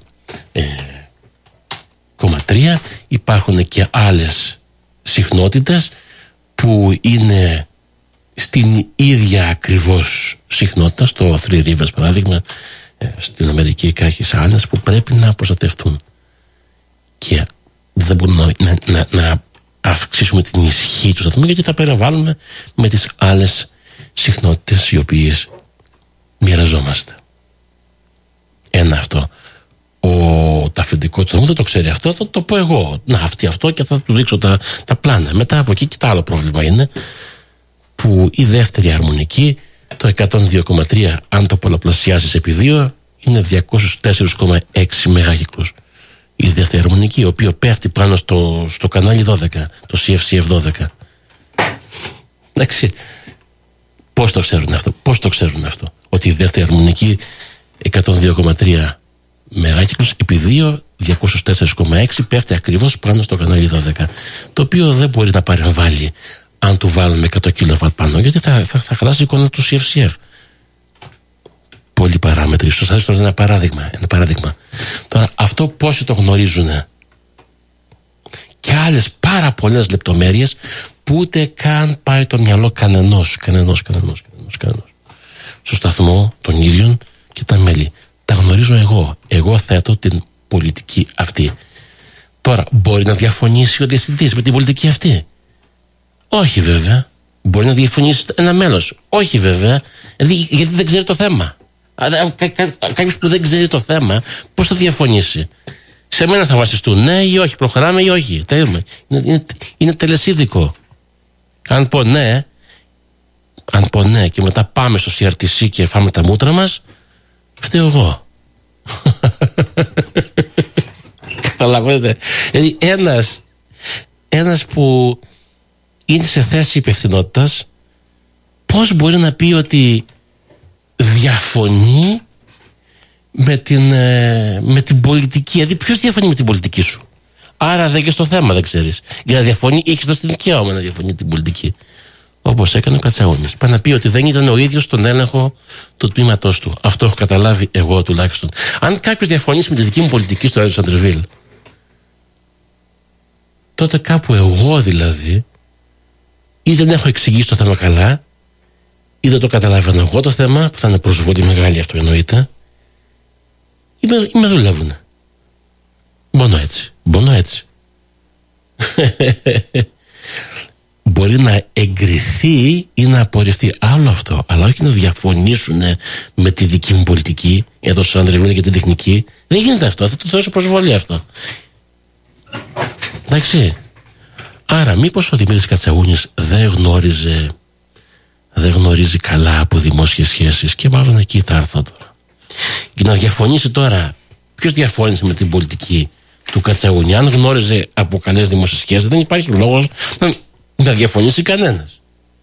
κόμμα τρία, υπάρχουν και άλλες συχνότητες που είναι στην ίδια ακριβώς συχνότητα, στο Three Rivers παράδειγμα, στην Αμερική και κάποιες άλλες που πρέπει να προστατευτούν και δεν μπορούμε να, να, να αυξήσουμε την ισχύ του σταθμού, γιατί θα περιβάλλουμε με τις άλλες συχνότητες οι οποίες μοιραζόμαστε. Ένα αυτό. Ο, το αφεντικό του σταθμού δεν το ξέρει αυτό, θα το πω εγώ. Να, αυτή αυτό, και θα του δείξω τα, τα πλάνα. Μετά από εκεί και το άλλο πρόβλημα είναι που η δεύτερη αρμονική, το εκατόν δύο κόμμα τρία, αν το πολλαπλασιάσεις επί δύο, είναι διακόσια τέσσερα κόμμα έξι μεγάκυκλους. Η δεύτερη αρμονική, η οποία πέφτει πάνω στο, στο κανάλι δώδεκα, το σι εφ σι εφ δώδεκα. Εντάξει. Πώς το ξέρουν αυτό, πώς το ξέρουν αυτό, ότι η δεύτερη αρμονική εκατόν δύο κόμμα τρία μεγάκυκλους επί δύο, διακόσια τέσσερα κόμμα έξι, πέφτει ακριβώς πάνω στο κανάλι δώδεκα, το οποίο δεν μπορεί να παρεμβάλλει αν του βάλουμε εκατό κιλοβάτ πάνω, γιατί θα, θα, θα χαλάσει η εικόνα του σι εφ σι εφ. Πολλοί παράμετροι. Σας άρεσε τώρα ένα παράδειγμα, ένα παράδειγμα. Τώρα, αυτό πόσοι το γνωρίζουν και άλλες πάρα πολλές λεπτομέρειες που ούτε καν πάει το μυαλό κανενός, κανενός, κανενός, κανενός, κανενός. Στο σταθμό των ίδιων και τα μέλη. Τα γνωρίζω εγώ. Εγώ θέτω την πολιτική αυτή. Τώρα, μπορεί να διαφωνήσει ο διευθυντής με την πολιτική αυτή? Όχι βέβαια. Μπορεί να διαφωνήσει ένα μέλος? Όχι βέβαια. Γιατί, γιατί δεν ξέρει το θέμα. Κάποιος που δεν ξέρει το θέμα, πώς θα διαφωνήσει? Σε μένα θα βασιστούν ναι ή όχι, προχωράμε ή όχι. Είναι, είναι, είναι τελεσίδικο. Αν πω ναι, αν πω ναι και μετά πάμε στο σι αρ τι σι και φάμε τα μούτρα μας, φταίω εγώ. Καταλαβαίνετε. Δηλαδή ένας, ένας που είναι σε θέση υπευθυνότητας, πώς μπορεί να πει ότι διαφωνεί με την, με την πολιτική? Δηλαδή ποιος διαφωνεί με την πολιτική σου? Άρα δεν και στο θέμα δεν ξέρεις. Για να διαφωνεί, έχεις δώσει την δικαίωμα να διαφωνεί την πολιτική. Όπως έκανε ο Κατσαούνης. Πάει να πει ότι δεν ήταν ο ίδιος στον έλεγχο του τμήματός του. Αυτό έχω καταλάβει εγώ τουλάχιστον. Αν κάποιος διαφωνήσει με τη δική μου πολιτική στο Radio Centreville, τότε κάπου εγώ δηλαδή ή δεν έχω εξηγήσει το θέμα καλά, ή δεν το καταλαβαίνω εγώ το θέμα, που θα είναι προσβολή μεγάλη, αυτό εννοείται, ή με, ή με δουλεύουν. Μόνο έτσι. Μόνο έτσι. Μπορεί να εγκριθεί ή να απορριφθεί, άλλο αυτό, αλλά όχι να διαφωνήσουν με τη δική μου πολιτική εδώ στο Centreville και την τεχνική. Δεν γίνεται αυτό, θα το θέσω προσβολή αυτό. Εντάξει. Άρα μήπως ο Δημήτρης Κατσαούνης δεν γνώριζε δεν γνωρίζει καλά από δημόσιες σχέσεις, και μάλλον εκεί θα έρθω τώρα. Και να διαφωνήσει τώρα, ποιος διαφώνησε με την πολιτική του Κατσαούνη? Αν γνώριζε από καλές δημόσιες σχέσεις, δεν υπάρχει λόγος να, να διαφωνήσει κανένας.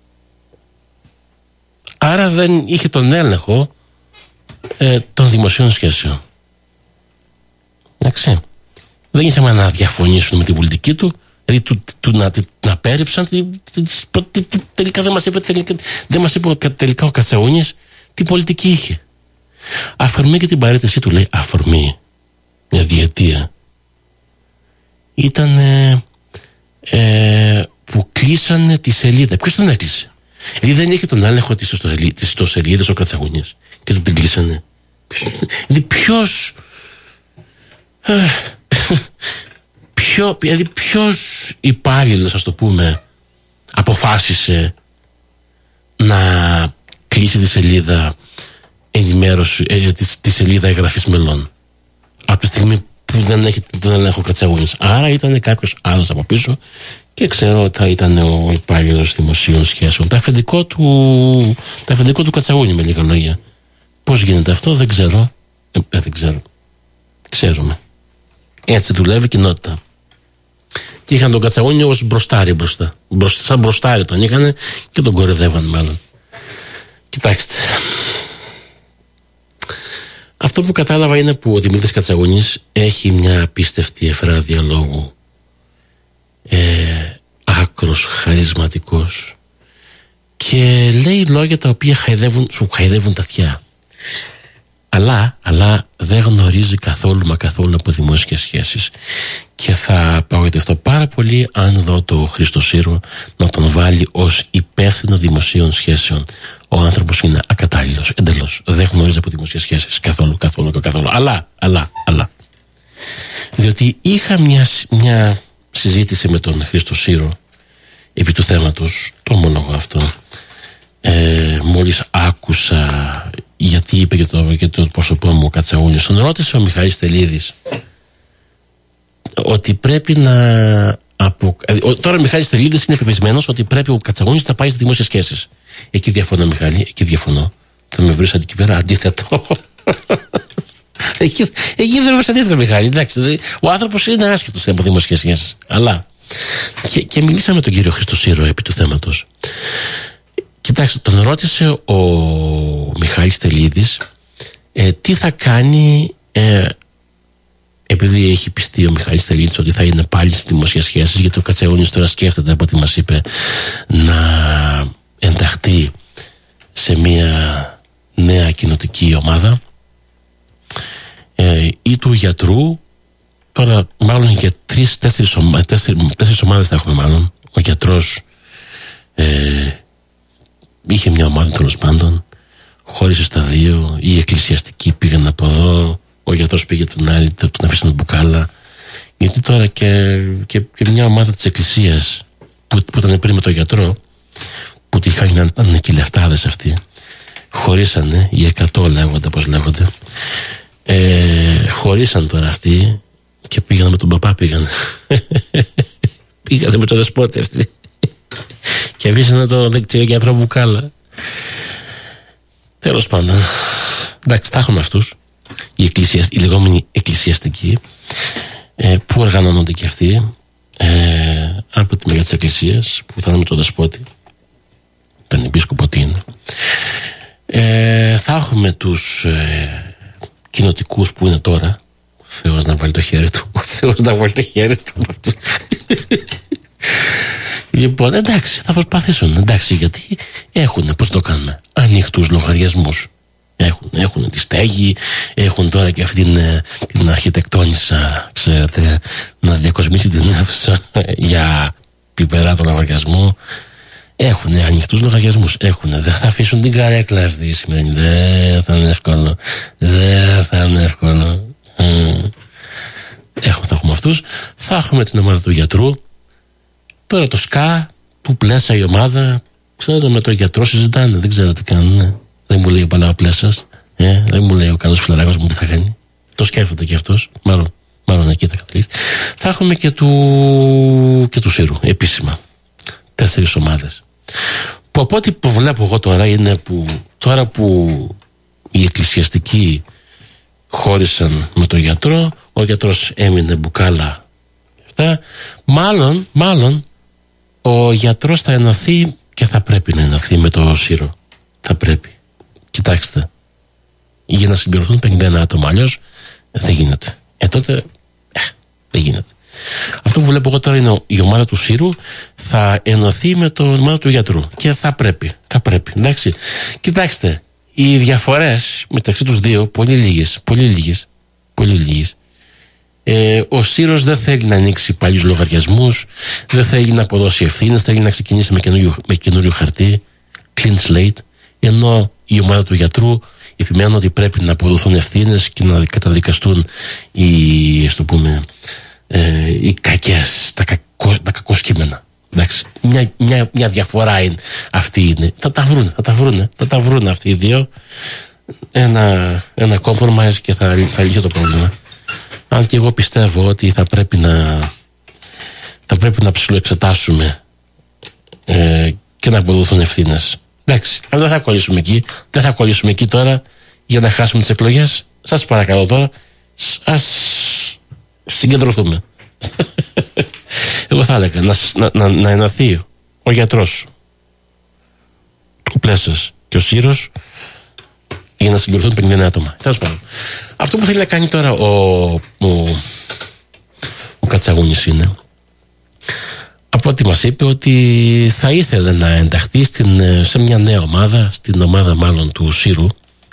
Άρα δεν είχε τον έλεγχο ε, των δημοσίων σχέσεων. Εντάξει. Δεν είχε θέμα να διαφωνήσουν με την πολιτική του, δηλαδή του, του, να, να πέριψαν. Τελικά δεν μας είπε, τελικά, δεν μας είπε τελικά ο Κατσαούνης τι πολιτική είχε. Αφορμή και την παρέτησή του, λέει, αφορμή, μια διετία, ήταν ε, ε, που κλείσανε τη σελίδα. Ποιος τον έκλεισε? Δηλαδή δεν είχε τον έλεγχο της ιστοσελίδας ο Κατσαούνης και του την κλείσανε. Δηλαδή ποιος ε, ποιο, δηλαδή ποιος υπάλληλος, ας το πούμε, αποφάσισε να κλείσει τη σελίδα ενημέρωση, ε, τη, τη σελίδα εγγραφής μελών, από τη στιγμή που δεν έχει τον έλεγχο Κατσαούνης? Άρα ήταν κάποιος άλλος από πίσω, και ξέρω ότι θα ήταν ο υπάλληλος δημοσίων σχέσεων, το αφεντικό του, το αφεντικό του Κατσαούνη, με λίγα λόγια. Πώς γίνεται αυτό δεν ξέρω. ε, ε, δεν ξέρω Ξέρουμε. Έτσι δουλεύει η κοινότητα. Και είχαν τον Κατσαούνη ως μπροστάρι μπροστά. Μπροστά, σαν μπροστάρι τον είχαν και τον κορυδεύαν μάλλον. Κοιτάξτε. Αυτό που κατάλαβα είναι που ο Δημήτρης Κατσαούνης έχει μια απίστευτη ευφράδεια λόγου. Ε, άκρος χαρισματικός. Και λέει λόγια τα οποία χαϊδεύουν, σου χαϊδεύουν τα αυτιά. Αλλά, αλλά δεν γνωρίζει καθόλου μα καθόλου από δημόσιες σχέσεις. Και θα απαγοητευτώ πάρα πολύ αν δω το Χρήστο Σύρο να τον βάλει ως υπεύθυνο δημοσίων σχέσεων. Ο άνθρωπος είναι ακατάλληλος, εντελώς. Δεν γνωρίζει από δημοσίες σχέσεις καθόλου, καθόλου και καθόλου. Αλλά, αλλά, αλλά. Διότι είχα μια, μια συζήτηση με τον Χρήστο Σύρο επί του θέματος, το μονογό αυτό. Ε, μόλις άκουσα γιατί είπε και το, και το πρόσωπό μου ο Κατσαούνης, τον ρώτησε ο Μιχαήλ Τελίδης ότι πρέπει να απο... Τώρα ο Μιχαήλ Τελίδης είναι πεπισμένος ότι πρέπει ο Κατσαούνης να πάει στις δημόσιες σχέσεις. Εκεί διαφωνώ, Μιχαήλ, εκεί διαφωνώ. Θα με βρεις εκεί πέρα αντίθετο. εκεί, εκεί δεν με βρεις αντίθετο, Μιχαήλ. Εντάξει, ο άνθρωπος είναι άσχετος από δημόσιες σχέσεις. Αλλά και, και μιλήσαμε με τον κύριο Χρήστο Σύρο επί του θέματος. Κοιτάξτε, τον ρώτησε ο Μιχαήλ Τελίδης ε, τι θα κάνει, ε, επειδή έχει πιστεί ο Μιχαήλ Τελίδης ότι θα είναι πάλι στις δημοσίες σχέσεις, γιατί ο Κατσαούνης τώρα σκέφτεται, από ό,τι μας είπε, να ενταχθεί σε μια νέα κοινοτική ομάδα, ε, ή του γιατρού, τώρα μάλλον και τρεις, τέσσερις, ομα, τέσσερις, τέσσερις ομάδες θα έχουμε μάλλον. Ο γιατρός ε, είχε μια ομάδα τέλος πάντων, χώρισε στα δύο, οι εκκλησιαστικοί πήγαν από εδώ, ο γιατρός πήγε τον άλλη, τον αφήσανε μπουκάλα. Γιατί τώρα και, και, και μια ομάδα της εκκλησίας που, που ήταν πριν με τον γιατρό, που τη είχαν και οι λεφτάδες αυτοί, χωρίσανε, οι εκατό λέγονται, πώς λέγονται, ε, χωρίσαν τώρα αυτοί και πήγαν με τον παπά, πήγαν. Πήγανε με τον δεσπότη αυτοί και αφήσανε τον γιατρό μπουκάλα. Τέλος πάντων, εντάξει, τα έχουμε αυτούς, οι, εκκλησιασ... οι λεγόμενοι εκκλησιαστικοί, ε, που οργανώνονται και αυτοί ε, από τη μεριά της εκκλησίας, που θα είναι με τον δεσπότη, τον επίσκοπο τι είναι. Ε, θα έχουμε τους ε, κοινοτικούς που είναι τώρα. Ο Θεός να βάλει το χέρι του. Ο Θεός να βάλει το χέρι του. Λοιπόν, εντάξει, θα προσπαθήσουν. Εντάξει, γιατί έχουν, πώς το κάνουμε, ανοιχτούς λογαριασμούς. Έχουν, έχουν τη στέγη, έχουν τώρα και αυτή την, την αρχιτεκτόνισσα, ξέρετε, να διακοσμήσει την αίθουσα για πιπερά το λογαριασμό. Έχουν ανοιχτούς λογαριασμούς, έχουν. Δεν θα αφήσουν την καρέκλα αυτή η σημερινή. Δεν θα είναι εύκολο. Δεν θα είναι εύκολο. Έχουμε, θα έχουμε αυτούς. Θα έχουμε την ομάδα του γιατρού. Τώρα το ΣΚΑ που πλέσα η ομάδα, ξέρω, με τον γιατρό συζητάνε. Δεν ξέρω τι κάνουν. Δεν μου λέει ο Παλαιοπλέσας. Ε, δεν μου λέει ο καλός φιλαράκος μου τι θα κάνει. Το σκέφτεται και αυτός. Μάλλον, μάλλον εκεί θα καταλήξει. Θα έχουμε και του, και του Σύρου επίσημα. Τέσσερις ομάδες. Που από ό,τι που βλέπω εγώ τώρα είναι που τώρα που οι εκκλησιαστικοί χώρισαν με τον γιατρό, ο γιατρός έμεινε μπουκάλα. Αυτά. Μάλλον, μάλλον ο γιατρός θα ενωθεί και θα πρέπει να ενωθεί με το Σύρο. Θα πρέπει. Κοιτάξτε, για να συμπληρωθούν πενήντα ένα άτομα, αλλιώς δεν γίνεται. Ε, τότε ε, δεν γίνεται. Αυτό που βλέπω εγώ τώρα είναι η ομάδα του Σύρου θα ενωθεί με την ομάδα του γιατρού. Και θα πρέπει, θα πρέπει, εντάξει. Κοιτάξτε, οι διαφορές μεταξύ τους δύο πολύ λίγες, πολύ λίγες, πολύ λίγες. Ε, ο Σύρος δεν θέλει να ανοίξει παλιούς λογαριασμούς, δεν θέλει να αποδώσει ευθύνες, θέλει να ξεκινήσει με καινούριο, με καινούριο χαρτί, clean slate, ενώ η ομάδα του γιατρού επιμένουν ότι πρέπει να αποδοθούν ευθύνες και να καταδικαστούν οι, ας το πούμε, ε, οι κακές, τα, κακό, τα κακοσκήμενα. Εντάξει, μια, μια, μια διαφορά είναι, αυτή είναι. Θα τα βρουν, θα τα βρουν, θα τα βρουν αυτοί οι δύο. Ένα, ένα compromise και θα, θα λύσει το πρόβλημα. Αν και εγώ πιστεύω ότι θα πρέπει να θα πρέπει να ψιλοεξετάσουμε ε, και να αποδοθούν ευθύνες. Εντάξει, αλλά δεν θα κολλήσουμε εκεί. Δεν θα κολλήσουμε εκεί τώρα για να χάσουμε τις εκλογές. Σας παρακαλώ τώρα, ας συγκεντρωθούμε. Εγώ θα έλεγα να, να, να, να ενωθεί ο γιατρός, ο Πλέσας και ο Σύρος για να συμπληρωθούν πενήντα ένα άτομα. Τέλος πάντων. Αυτό που θέλει να κάνει τώρα ο, ο, ο Κατσαγούνης είναι, από ό,τι μας είπε, ότι θα ήθελε να ενταχθεί στην, σε μια νέα ομάδα, στην ομάδα μάλλον του Σύρου,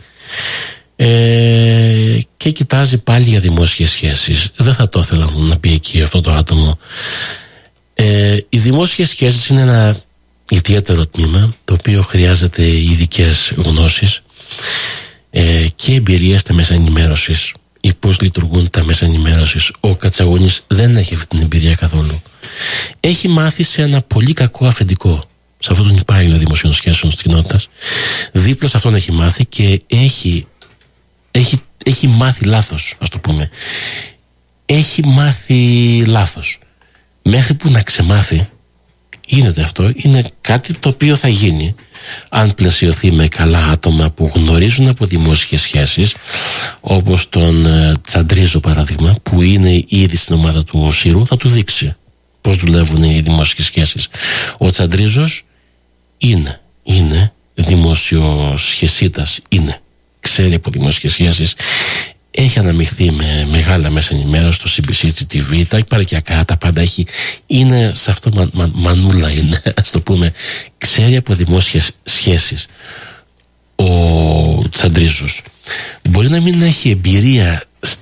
ε, και κοιτάζει πάλι για δημόσιες σχέσεις. Δεν θα το ήθελα να πει εκεί αυτό το άτομο. Ε, οι δημόσιες σχέσεις είναι ένα ιδιαίτερο τμήμα το οποίο χρειάζεται ειδικές γνώσεις ε, και εμπειρία στα μέσα ενημέρωσης ή πώς λειτουργούν τα μέσα ενημέρωσης. Ο Κατσαγούνης δεν έχει αυτή την εμπειρία καθόλου. Έχει μάθει σε ένα πολύ κακό αφεντικό, σε αυτόν τον υπάλληλο δημοσίων σχέσεων της κοινότητας. Δίπλα σε αυτόν έχει μάθει και έχει, έχει, έχει μάθει λάθος, ας το πούμε. Έχει μάθει λάθος. Μέχρι που να ξεμάθει, γίνεται αυτό, είναι κάτι το οποίο θα γίνει αν πλαισιωθεί με καλά άτομα που γνωρίζουν από δημόσιες σχέσεις, όπως τον ε, Τσαντρίζο παράδειγμα, που είναι ήδη στην ομάδα του Σύρου. Θα του δείξει πώς δουλεύουν οι δημόσιες σχέσεις. Ο Τσαντρίζος είναι, είναι δημοσιοσχεσίτας, είναι, ξέρει από δημόσιες σχέσεις, έχει αναμειχθεί με μεγάλα μέσα ενημέρωση, το σι μπι σι, τι βι, τα παρακιακά, τα πάντα έχει. Είναι σε αυτό μα, μα, μανούλα είναι, ας το πούμε. Ξέρει από δημόσιες σχέσεις ο Τσαντρίζος. Μπορεί να μην έχει εμπειρία στα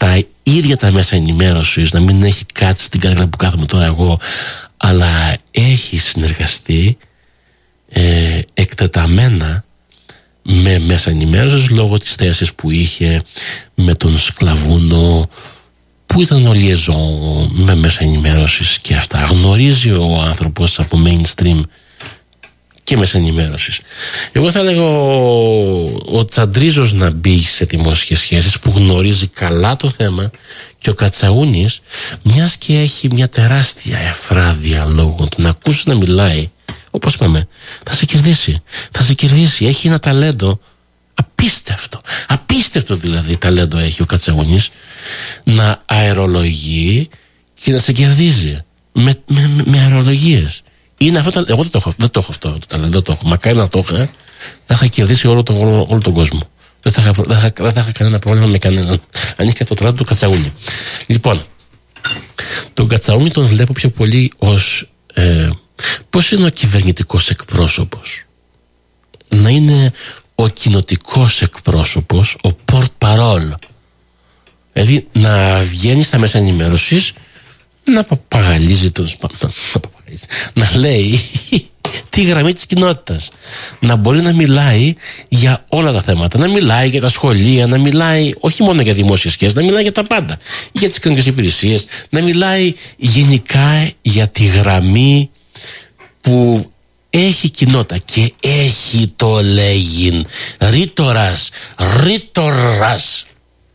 ίδια τα μέσα ενημέρωσης, να μην έχει κάτι στην καρδιά που κάθομαι τώρα εγώ, αλλά έχει συνεργαστεί ε, εκτεταμένα με μέσα ενημέρωσης λόγω της θέσης που είχε με τον Σκλαβούνο, που ήταν ο liaison με μέσα ενημέρωσης και αυτά. Γνωρίζει ο άνθρωπος από mainstream και μέσα ενημέρωσης. Εγώ θα έλεγα ο, ο Τσαντρίζος να μπει σε δημόσιες σχέσεις, που γνωρίζει καλά το θέμα, και ο Κατσαούνης, μιας και έχει μια τεράστια εφράδια λόγω, τον ακούσεις να μιλάει, όπως είπαμε, θα σε κερδίσει. Θα σε κερδίσει. Έχει ένα ταλέντο απίστευτο. Απίστευτο δηλαδή ταλέντο έχει ο Κατσαούνης να αερολογεί και να σε κερδίζει με, με, με, με αερολογίες. Είναι αυτό, εγώ δεν το έχω, δεν το έχω αυτό το ταλέντο, δεν το έχω. Μακάρι να το είχα, θα είχα κερδίσει όλο τον, όλο, όλο τον κόσμο. Δεν θα, είχα, δεν, θα, δεν θα είχα κανένα πρόβλημα με κανέναν. Αν είχε και το τράτο του Κατσαούνη. Λοιπόν, τον Κατσαούνη τον βλέπω πιο πολύ ως ε, πώς είναι ο κυβερνητικός εκπρόσωπος. Να είναι ο κοινοτικός εκπρόσωπος, ο porte-parole. Δηλαδή να βγαίνει στα μέσα ενημέρωσης, να παπαγαλίζει τον σπάνιο, να λέει τη γραμμή της κοινότητας, να μπορεί να μιλάει για όλα τα θέματα, να μιλάει για τα σχολεία, να μιλάει όχι μόνο για δημόσιες σχέσεις, να μιλάει για τα πάντα, για τις κοινωνικές υπηρεσίες, να μιλάει γενικά για τη γραμμή που έχει κοινότητα και έχει το λέγειν ρήτορας, ρήτορας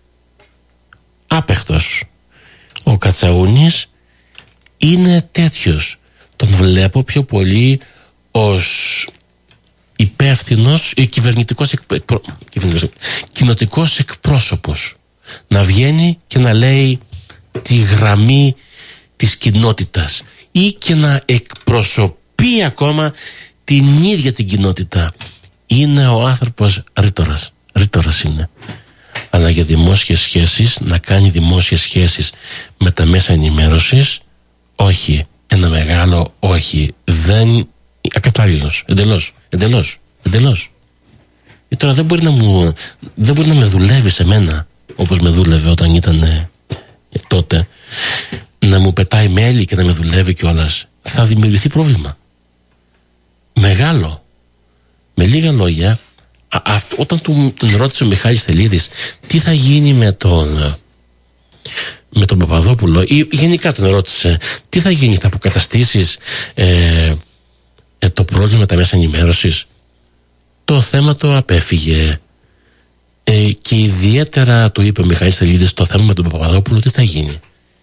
άπεχτος. Ο Κατσαούνης είναι τέτοιος. Τον βλέπω πιο πολύ ως υπεύθυνος ή κυβερνητικός εκπρο... κοινοτικός εκπρόσωπος, να βγαίνει και να λέει τη γραμμή της κοινότητας ή και να εκπροσωπεί ακόμα την ίδια την κοινότητα. Είναι ο άνθρωπος ρήτορας. Ρήτορας είναι. Αλλά για δημόσιες σχέσεις, να κάνει δημόσιες σχέσεις με τα μέσα ενημέρωσης, όχι. Ένα μεγάλο όχι. Δεν... ακατάλληλος. Εντελώς. Εντελώς. Εντελώς. Και τώρα δεν μπορεί να μου... δεν μπορεί να με δουλεύει σε μένα όπως με δούλευε όταν ήταν ε, τότε. Να μου πετάει μέλη και να με δουλεύει κιόλας. Θα δημιουργηθεί πρόβλημα. Μεγάλο. Με λίγα λόγια, α, α, όταν του, τον ρώτησε ο Μιχάλης Θελίδης τι θα γίνει με τον με τον Παπαδόπουλο, ή γενικά τον ρώτησε τι θα γίνει, θα αποκαταστήσεις ε, ε, το πρόβλημα με τα μέσα ενημέρωσης, το θέμα το απέφυγε ε, και ιδιαίτερα του είπε ο Μιχάλης Θελίδης το θέμα με τον Παπαδόπουλο τι θα γίνει.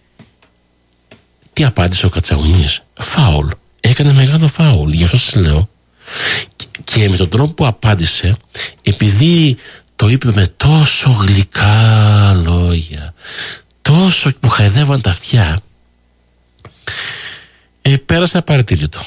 Τι απάντησε ο Κατσαούνης? Φάουλ. Έκανε μεγάλο φάουλ. Γι' αυτό σας λέω. Και, και με τον τρόπο που απάντησε, επειδή το είπε με τόσο γλυκά λόγια, τόσο που χαϊδεύαν τα αυτιά, ε, πέρασα παρατήρητο.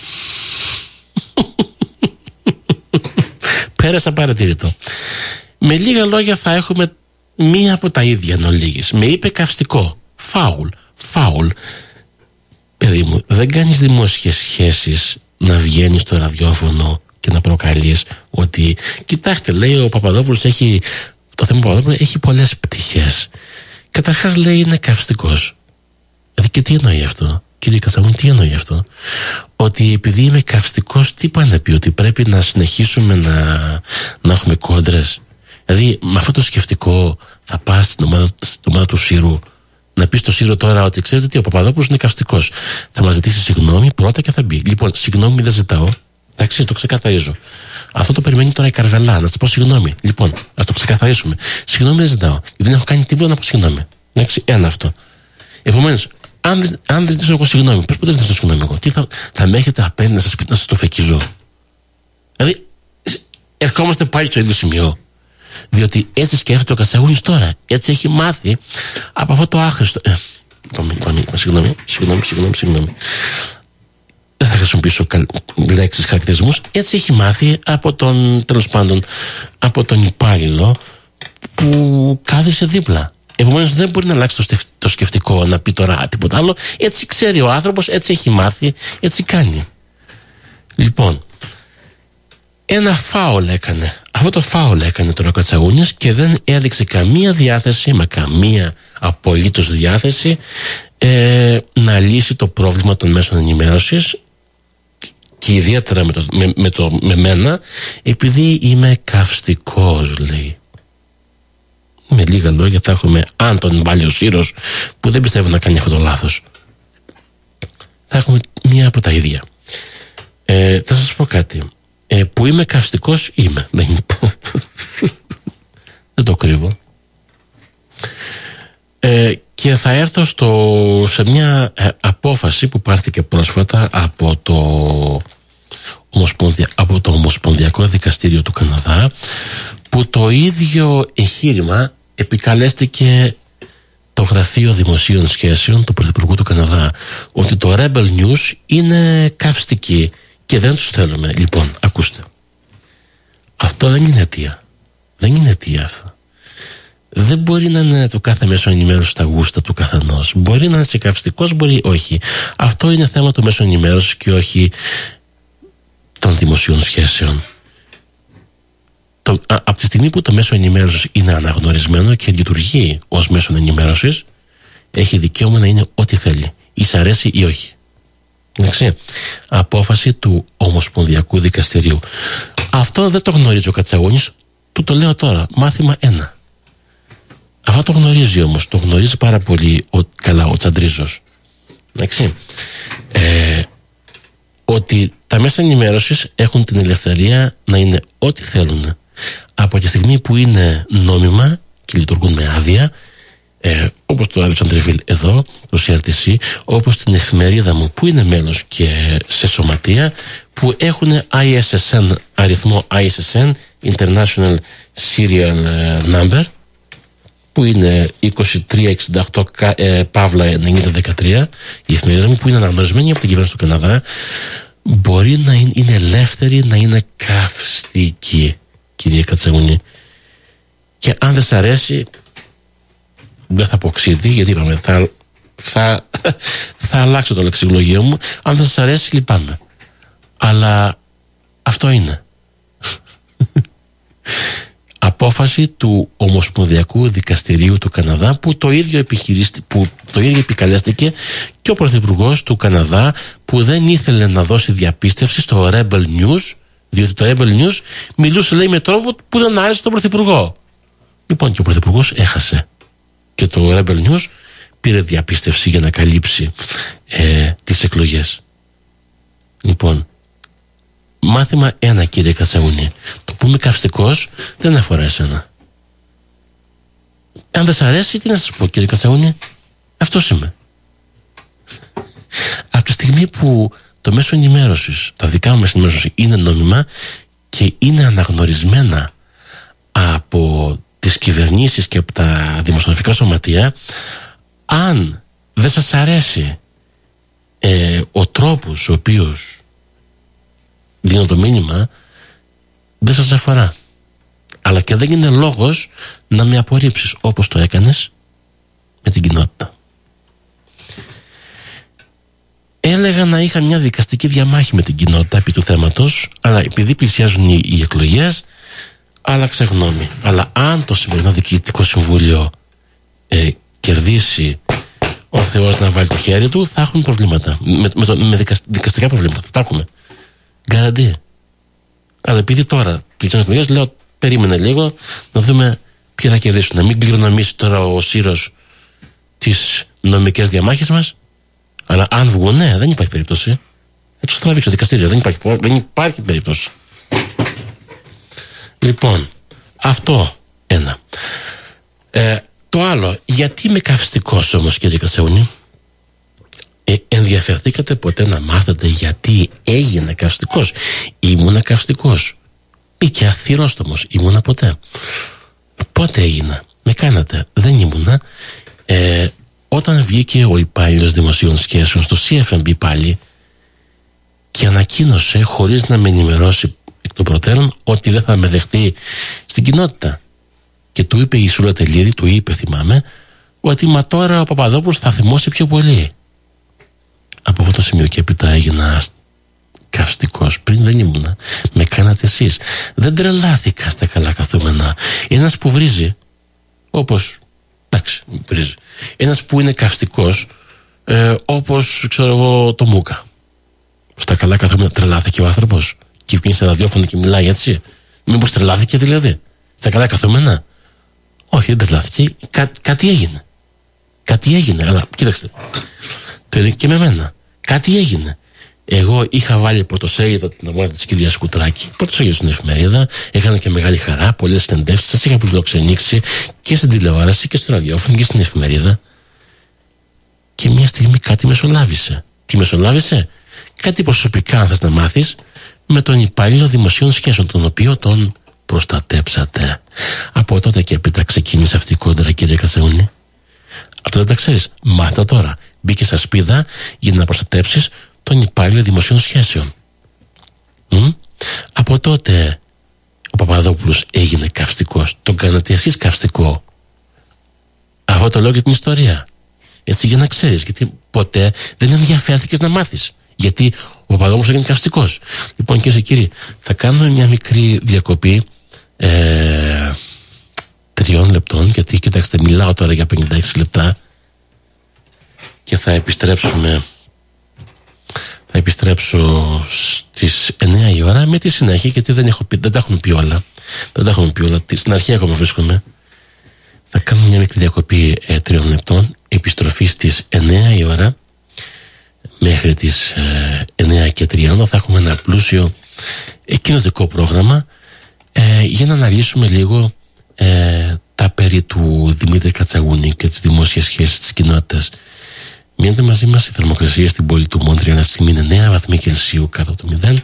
Πέρασα παρατήρητο. Με λίγα λόγια θα έχουμε μία από τα ίδια εν ολίγης. Με είπε καυστικό. Φάουλ. Φάουλ. Παιδί μου, δεν κάνεις δημόσιες σχέσεις να βγαίνεις στο ραδιόφωνο και να προκαλείς ότι κοιτάξτε, λέει ο Παπαδόπουλος έχει, το θέμα του Παπαδόπουλου έχει πολλές πτυχές. Καταρχάς λέει είναι καυστικός. Δηλαδή και τι εννοεί αυτό? Κύριε Κατσαούνη, τι εννοεί αυτό? Ότι επειδή είμαι καυστικός, τι πάει να πει? Ότι πρέπει να συνεχίσουμε να, να έχουμε κόντρες? Δηλαδή με αυτό το σκεφτικό θα πας στην ομάδα, στην ομάδα του Σύρου να πει στο Σύρο τώρα ότι ξέρετε τι, ο Παπαδόπουλος είναι καυστικός. Θα μας ζητήσει συγγνώμη πρώτα και θα μπει. Λοιπόν, συγγνώμη δεν ζητάω. Εντάξει, το ξεκαθαρίζω. Αυτό το περιμένει τώρα η Καρβελά, να της πω συγγνώμη. Λοιπόν, ας το ξεκαθαρίσουμε. Συγγνώμη δεν ζητάω. Γιατί δεν έχω κάνει τίποτα να πω συγγνώμη. Εντάξει, ένα αυτό. Επομένως, αν, αν δεν ζητήσω εγώ συγγνώμη, πώς ποτέ δεν ζητήσω συγγνώμη εγώ? Τι θα, θα με έχετε απέναντι να σας πει να σας το φεκίζω? Δηλαδή, ερχόμαστε πάλι στο ίδιο σημείο. Διότι έτσι σκέφτεται ο Κατσαούνης τώρα. Έτσι έχει μάθει από αυτό το άχρηστο. Ε, πάμε, πάμε, συγγνώμη, συγγνώμη, συγγνώμη, συγγνώμη. Δεν θα χρησιμοποιήσω λέξεις, χαρακτηρισμούς. Έτσι έχει μάθει από τον, τέλος πάντων, από τον υπάλληλο που κάθισε δίπλα. Επομένως δεν μπορεί να αλλάξει το, στεφ, το σκεφτικό, να πει τώρα τίποτα άλλο. Έτσι ξέρει ο άνθρωπος, έτσι έχει μάθει, έτσι κάνει. Λοιπόν, ένα φάουλ έκανε. Αυτό το φάουλ έκανε τώρα ο Κατσαούνης και δεν έδειξε καμία διάθεση, μα καμία απολύτως διάθεση ε, να λύσει το πρόβλημα των μέσων ενημέρωσης, και ιδιαίτερα με, το, με, με, το, με μένα, επειδή είμαι καυστικός, λέει. Με λίγα λόγια θα έχουμε, αν τον βάλει ο Σύρος, που δεν πιστεύω να κάνει αυτό το λάθος, θα έχουμε μία από τα ίδια. ε, Θα σας πω κάτι. ε, Που είμαι καυστικός, είμαι. Δεν το κρύβω. ε, Και θα έρθω στο, σε μια ε, απόφαση που πάρθηκε πρόσφατα από το, Ομοσπονδια, από το Ομοσπονδιακό Δικαστήριο του Καναδά, που το ίδιο εγχείρημα επικαλέστηκε το Γραφείο Δημοσίων Σχέσεων του Πρωθυπουργού του Καναδά, ότι το Rebel News είναι καυστική και δεν τους θέλουμε. Λοιπόν, ακούστε, αυτό δεν είναι αιτία. Δεν είναι αιτία αυτό. Δεν μπορεί να είναι το κάθε μέσο ενημέρωση στα γούστα του καθενός. Μπορεί να είναι και καυστικός, μπορεί όχι. Αυτό είναι θέμα του μέσου ενημέρωσης και όχι των δημοσίων σχέσεων. Το, α, από τη στιγμή που το μέσο ενημέρωσης είναι αναγνωρισμένο και λειτουργεί ως μέσο ενημέρωσης, έχει δικαίωμα να είναι ό,τι θέλει, ή σ' αρέσει ή όχι. Εντάξει. Απόφαση του Ομοσπονδιακού Δικαστηρίου. Αυτό δεν το γνωρίζει ο Κατσαούνης, του το λέω τώρα. Μάθημα ένα. Αυτό το γνωρίζει όμως, το γνωρίζει πάρα πολύ ο, καλά ο Τσαντρίζος. Εντάξει. Ε, ότι τα μέσα ενημέρωσης έχουν την ελευθερία να είναι ό,τι θέλουν. Από τη στιγμή που είναι νόμιμα και λειτουργούν με άδεια, ε, όπως το Radio Centre Ville εδώ, το σι αρ τι σι, όπως την εφημερίδα μου που είναι μέλος και σε σωματεία, που έχουν άι ες ες εν, αριθμό άι ες ες εν, International Serial Number, που είναι είκοσι τρία εξήντα οκτώ ε, Παύλα ενενήντα δεκατρία, η εφημερίδα μου, που είναι αναγνωρισμένη από την κυβέρνηση του Καναδά, μπορεί να είναι, είναι ελεύθερη να είναι καυστική, κυρία Κατσαούνη. Και αν δεν σ' αρέσει, δεν θα πω ξύδι, γιατί είπαμε θα, θα, θα αλλάξω το λεξιλογείο μου. Αν δεν σ' αρέσει, λυπάμαι, αλλά αυτό είναι. Απόφαση του Ομοσπονδιακού Δικαστηρίου του Καναδά, που το ίδιο, που το ίδιο επικαλέστηκε και ο Πρωθυπουργός του Καναδά, που δεν ήθελε να δώσει διαπίστευση στο Rebel News, διότι το Rebel News μιλούσε, λέει, με τρόπο που δεν άρεσε τον Πρωθυπουργό. Λοιπόν, και ο Πρωθυπουργός έχασε και το Rebel News πήρε διαπίστευση για να καλύψει ε, τις εκλογές. Λοιπόν, μάθημα ένα, κύριε Κατσαούνη. Το που είμαι καυστικός δεν αφορά εσένα. Αν δεν σ' αρέσει, τι να σας πω, κύριε Κατσαούνη, αυτός είμαι. Από τη στιγμή που το μέσο ενημέρωσης, τα δικά μου μέσα ενημέρωσης είναι νόμιμα και είναι αναγνωρισμένα από τις κυβερνήσεις και από τα δημοσιογραφικά σωματεία, αν δεν σας αρέσει ε, ο τρόπος ο οποίος δίνω το μήνυμα, δεν σας αφορά. Αλλά και δεν είναι λόγος να με απορρίψεις, όπως το έκανες με την κοινότητα. Έλεγα να είχα μια δικαστική διαμάχη με την κοινότητα επί του θέματος, αλλά επειδή πλησιάζουν οι, οι εκλογές, άλλαξε γνώμη. Αλλά αν το σημερινό Διοικητικό Συμβούλιο ε, κερδίσει, ο Θεός να βάλει το χέρι του, θα έχουμε προβλήματα. Με, με, το, με δικαστικά προβλήματα. Θα τα έχουμε. Γκαραντί. Αλλά επειδή τώρα πλησιάζουν εκλογές, λέω περίμενε λίγο να δούμε ποιοι θα κερδίσουν. Να μην κληρονομήσει τώρα ο Σύρος τις νομικές διαμάχες μας. Αλλά αν βγουν, ναι, δεν υπάρχει περίπτωση. Θα τους τραβήξω το δικαστήριο. Δεν υπάρχει, δεν υπάρχει περίπτωση. Λοιπόν, αυτό ένα. Ε, το άλλο, γιατί είμαι καυστικός όμως, κύριε Κατσαούνη? Ε, ενδιαφερθήκατε ποτέ να μάθετε γιατί έγινα καυστικός? Ήμουνα καυστικός ή και αθυρόστομος? Ήμουνα ποτέ? Πότε έγινα? Με κάνατε? Δεν ήμουνα. Ε, όταν βγήκε ο υπάλληλος δημοσίων σχέσεων στο σι εφ εμ μπι πάλι και ανακοίνωσε, χωρίς να με ενημερώσει εκ των προτέρων, ότι δεν θα με δεχτεί στην κοινότητα, και του είπε η Σούλα Τελίδη, του είπε, θυμάμαι, ότι μα τώρα ο Παπαδόπουλος θα θυμώσει πιο πολύ. Από αυτό το σημείο και έπειτα έγινα καυστικός. Πριν δεν ήμουνα. Με κάνατε εσείς. Δεν τρελάθηκα στα καλά Ένας που βρίζει, όπως, εντάξει, βρίζει. Ένας που είναι καυστικός, ε, όπως, ξέρω εγώ, το Μούκα. Στα καλά καθόμουν, τρελάθηκε ο άνθρωπος και βγαίνει στα ραδιόφωνο και μιλάει έτσι. Μήπως τρελάθηκε δηλαδή? Στα καλά καθόμενα? Όχι, δεν τρελάθηκε. Κά, κάτι έγινε. Κάτι έγινε. Αλλά κοίταξτε. Και με μένα. Κάτι έγινε. Εγώ είχα βάλει πρωτοσέλιδο την αγώνα της κυρίας Κουτράκη. Πρωτοσέλιδο στην εφημερίδα. Έκανα και μεγάλη χαρά. Πολλές συνεντεύξεις. Σας είχα φιλοξενήσει και στην τηλεόραση και στο ραδιόφωνο και στην εφημερίδα. Και μια στιγμή κάτι μεσολάβησε. Τι μεσολάβησε? Κάτι προσωπικά, αν θες να μάθεις, με τον υπάλληλο δημοσίων σχέσεων, τον οποίο τον προστατέψατε. Από τότε και έπειτα ξεκίνησε αυτή η κόντρα, κύριε Κατσαούνη. Αυτό δεν τα ξέρεις. Μάθτα τώρα. Μπήκε στα σπίδα για να προστατέψεις τον υπάλληλο δημοσίων σχέσεων. Μ? Από τότε ο Παπαδόπουλος έγινε καυστικός. Τον κάνατε εσείς καυστικό. Αυτό το λέω για την ιστορία. Έτσι, για να ξέρεις, γιατί ποτέ δεν ενδιαφέρθηκες να μάθεις. Γιατί ο Παπαδόπουλος έγινε καυστικός. Λοιπόν, κυρίες και κύριοι, θα κάνουμε μια μικρή διακοπή ε, τριών λεπτών, γιατί κοιτάξτε, μιλάω τώρα για πενήντα έξι λεπτά και θα επιστρέψουμε. Θα επιστρέψω στις εννιά η ώρα με τη συνέχεια, γιατί δεν, έχω πει, δεν τα έχουμε πει όλα. Δεν τα έχουμε πει όλα. Στην αρχή ακόμα βρίσκομαι. Θα κάνουμε μια μικρή διακοπή ε, τριών λεπτών. Επιστροφή στις εννιά η ώρα. Μέχρι τις ε, εννιά και τριάντα θα έχουμε ένα πλούσιο ε, κοινοτικό πρόγραμμα ε, για να αναλύσουμε λίγο ε, τα περί του Δημήτρη Κατσαούνη και τις δημόσιες σχέσεις της κοινότητας. Μείνετε μαζί μας. Η θερμοκρασία στην πόλη του Μόντρεαλ αυτή τη στιγμή είναι εννέα βαθμοί Κελσίου κάτω από το μηδέν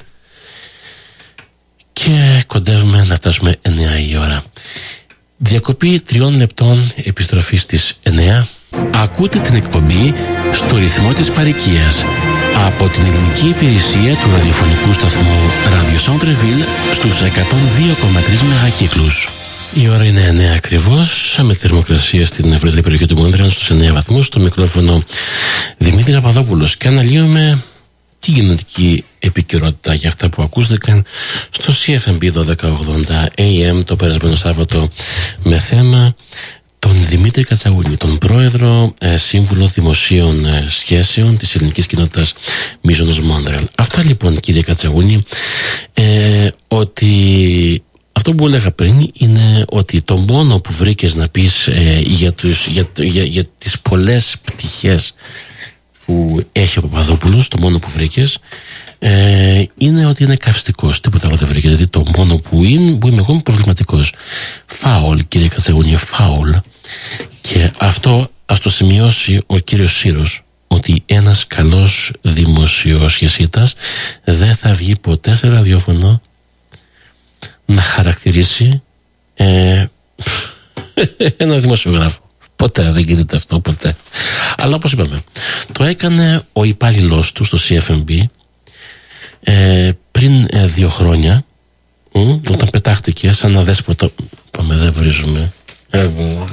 και κοντεύουμε να φτάσουμε εννιά η ώρα. Διακοπή τριών λεπτών, επιστροφή στις εννιά. Ακούτε την εκπομπή στο ρυθμό της παροικίας από την ελληνική υπηρεσία του ραδιοφωνικού σταθμού Radio Centre-Ville στους εκατόν δύο κόμμα τρία μεγακύκλους. Η ώρα είναι εννιά ακριβώς, με θερμοκρασία στην ευρύτερη περιοχή του Μόντρεαλ στους εννέα βαθμούς. Στο μικρόφωνο Δημήτρης Παπαδόπουλος και αναλύουμε τη γενετική επικαιρότητα για αυτά που ακούστηκαν στο σι εφ εμ μπι δώδεκα ογδόντα έι εμ το περασμένο Σάββατο, με θέμα τον Δημήτρη Κατσαούνη, τον πρόεδρο ε, σύμβουλο δημοσίων ε, σχέσεων της ελληνικής κοινότητας Μίζωνος Μόντρεαλ. Αυτά λοιπόν, κύριε Κατσαούνη, ε, ότι αυτό που έλεγα πριν είναι ότι το μόνο που βρήκες να πεις ε, για, τους, για, για, για τις πολλές πτυχές που έχει ο Παπαδόπουλος, το μόνο που βρήκες ε, είναι ότι είναι καυστικός. Τίποτα άλλο δεν βρήκες. Δηλαδή το μόνο που είναι, που είμαι εγώ, είμαι προβληματικός. Φάουλ, κύριε Κατσαούνη, φάουλ. Και αυτό ας το σημειώσει ο κύριος Σύρος, ότι ένας καλός δημοσιοσχεσίτας δεν θα βγει ποτέ σε ραδιόφωνο να χαρακτηρίσει ε, ένα δημοσιογράφο. Ποτέ δεν γίνεται αυτό, ποτέ. Αλλά όπως είπαμε, το έκανε ο υπάλληλός του στο σι εφ εμ μπι ε, πριν ε, δύο χρόνια, μ, όταν πετάχτηκε σαν αδέσποτο. Πάμε, δεν βρίζουμε. Ε,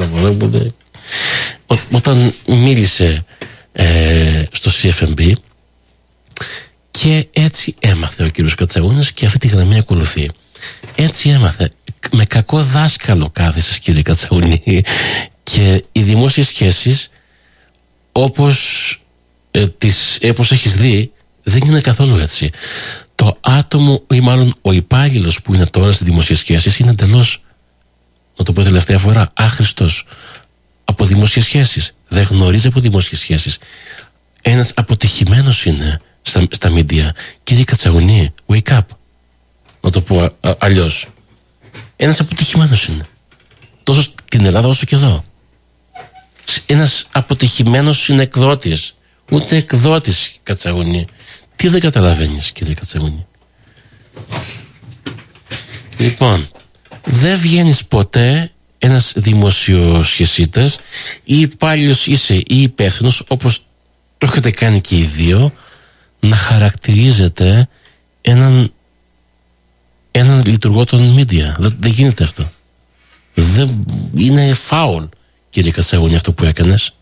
Ό, όταν μίλησε ε, στο σι εφ εμ μπι, και έτσι έμαθε ο κύριος Κατσαούνης και αυτή τη γραμμή ακολουθεί. Έτσι έμαθε. Με κακό δάσκαλο κάθεσες, κύριε Κατσαούνη, και οι δημόσιες σχέσεις όπως, ε, τις, ε, όπως έχεις δει δεν είναι καθόλου έτσι. Το άτομο, ή μάλλον ο υπάλληλος που είναι τώρα στις δημόσιες σχέσεις, είναι εντελώς, να το πω τελευταία φορά, άχρηστος από δημόσιες σχέσεις. Δεν γνωρίζει από δημόσιες σχέσεις. Ένας αποτυχημένος είναι στα, στα media. Κύριε Κατσαουνή, wake up. Να το πω α, α, αλλιώς. Ένας αποτυχημένος είναι. Τόσο στην Ελλάδα όσο και εδώ. Ένας αποτυχημένος συνεκδότης. Ούτε εκδότης, Κατσαουνή. Τι δεν καταλαβαίνεις, κύριε Κατσαουνή? Λοιπόν, δεν βγαίνεις ποτέ ένας δημοσιοσχεσίτας ή υπάλληλος είσαι ή υπεύθυνος, όπως το έχετε κάνει και οι δύο, να χαρακτηρίζετε έναν έναν λειτουργό των media. Δεν, δεν γίνεται αυτό. Δεν, είναι φάουλ, κύριε Κατσαούνη, αυτό που έκανες.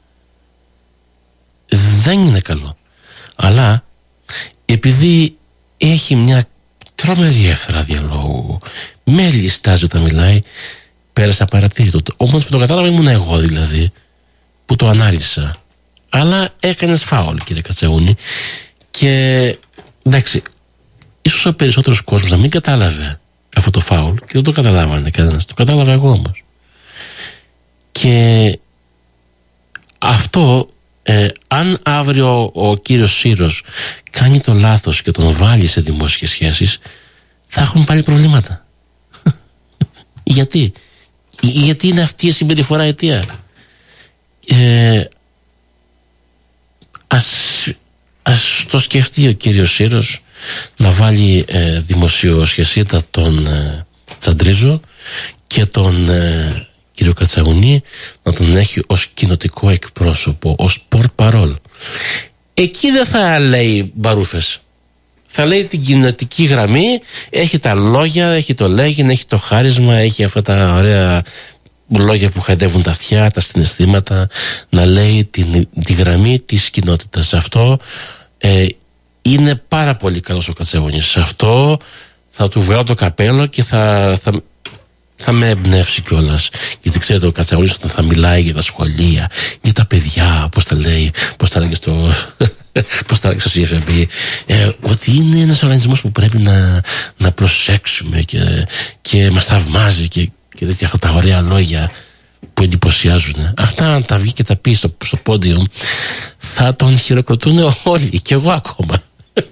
Δεν είναι καλό. Αλλά επειδή έχει μια τρομερή εύθρα διαλόγου, με λιστάζει όταν μιλάει, πέρασε απαρατήρητο. Όμως που το κατάλαβα ήμουν εγώ δηλαδή, που το ανάλυσα. Αλλά έκανες φάουλ, κύριε Κατσαούνη. Και εντάξει, ίσως ο περισσότερος κόσμος να μην κατάλαβε αυτό το φάουλ και δεν το καταλάβανε κανένας. Το κατάλαβα εγώ όμως. Και αυτό, ε, αν αύριο ο, ο κύριος Σύρος κάνει το λάθος και τον βάλει σε δημόσιες σχέσεις, θα έχουν πάλι προβλήματα. Γιατί? Γιατί είναι αυτή η συμπεριφορά αιτία. Ε, ας, ας το σκεφτεί ο κύριος Σύρος να βάλει ε, δημοσιοσχεσίτα τον ε, Τσαντρίζο και τον ε, κύριο Κατσαουνή να τον έχει ως κοινοτικό εκπρόσωπο, ως πορτ-παρόλ. Εκεί δεν θα λέει μπαρούφες. Θα λέει την κοινοτική γραμμή, έχει τα λόγια, έχει το λέγειν, έχει το χάρισμα, έχει αυτά τα ωραία λόγια που χαϊδεύουν τα αυτιά, τα συναισθήματα, να λέει την, τη γραμμή της κοινότητας. Αυτό ε, είναι πάρα πολύ καλός ο Κατσαούνης. Σε αυτό θα του βγάλω το καπέλο και θα, θα, θα με εμπνεύσει κιόλας. Γιατί ξέρετε, ο Κατσαούνης όταν θα μιλάει για τα σχολεία, για τα παιδιά, πώς τα λέει, πώς τα λέγει στο... πώς τα λέγει στο σι εφ εμ μπι, ε, ότι είναι ένας οργανισμός που πρέπει να, να προσέξουμε και, και μας θαυμάζει και, και τέτοια αυτά τα ωραία λόγια που εντυπωσιάζουν. Αυτά αν τα βγει και τα πει στο, στο πόντιο, θα τον χειροκροτούν όλοι, και εγώ ακόμα.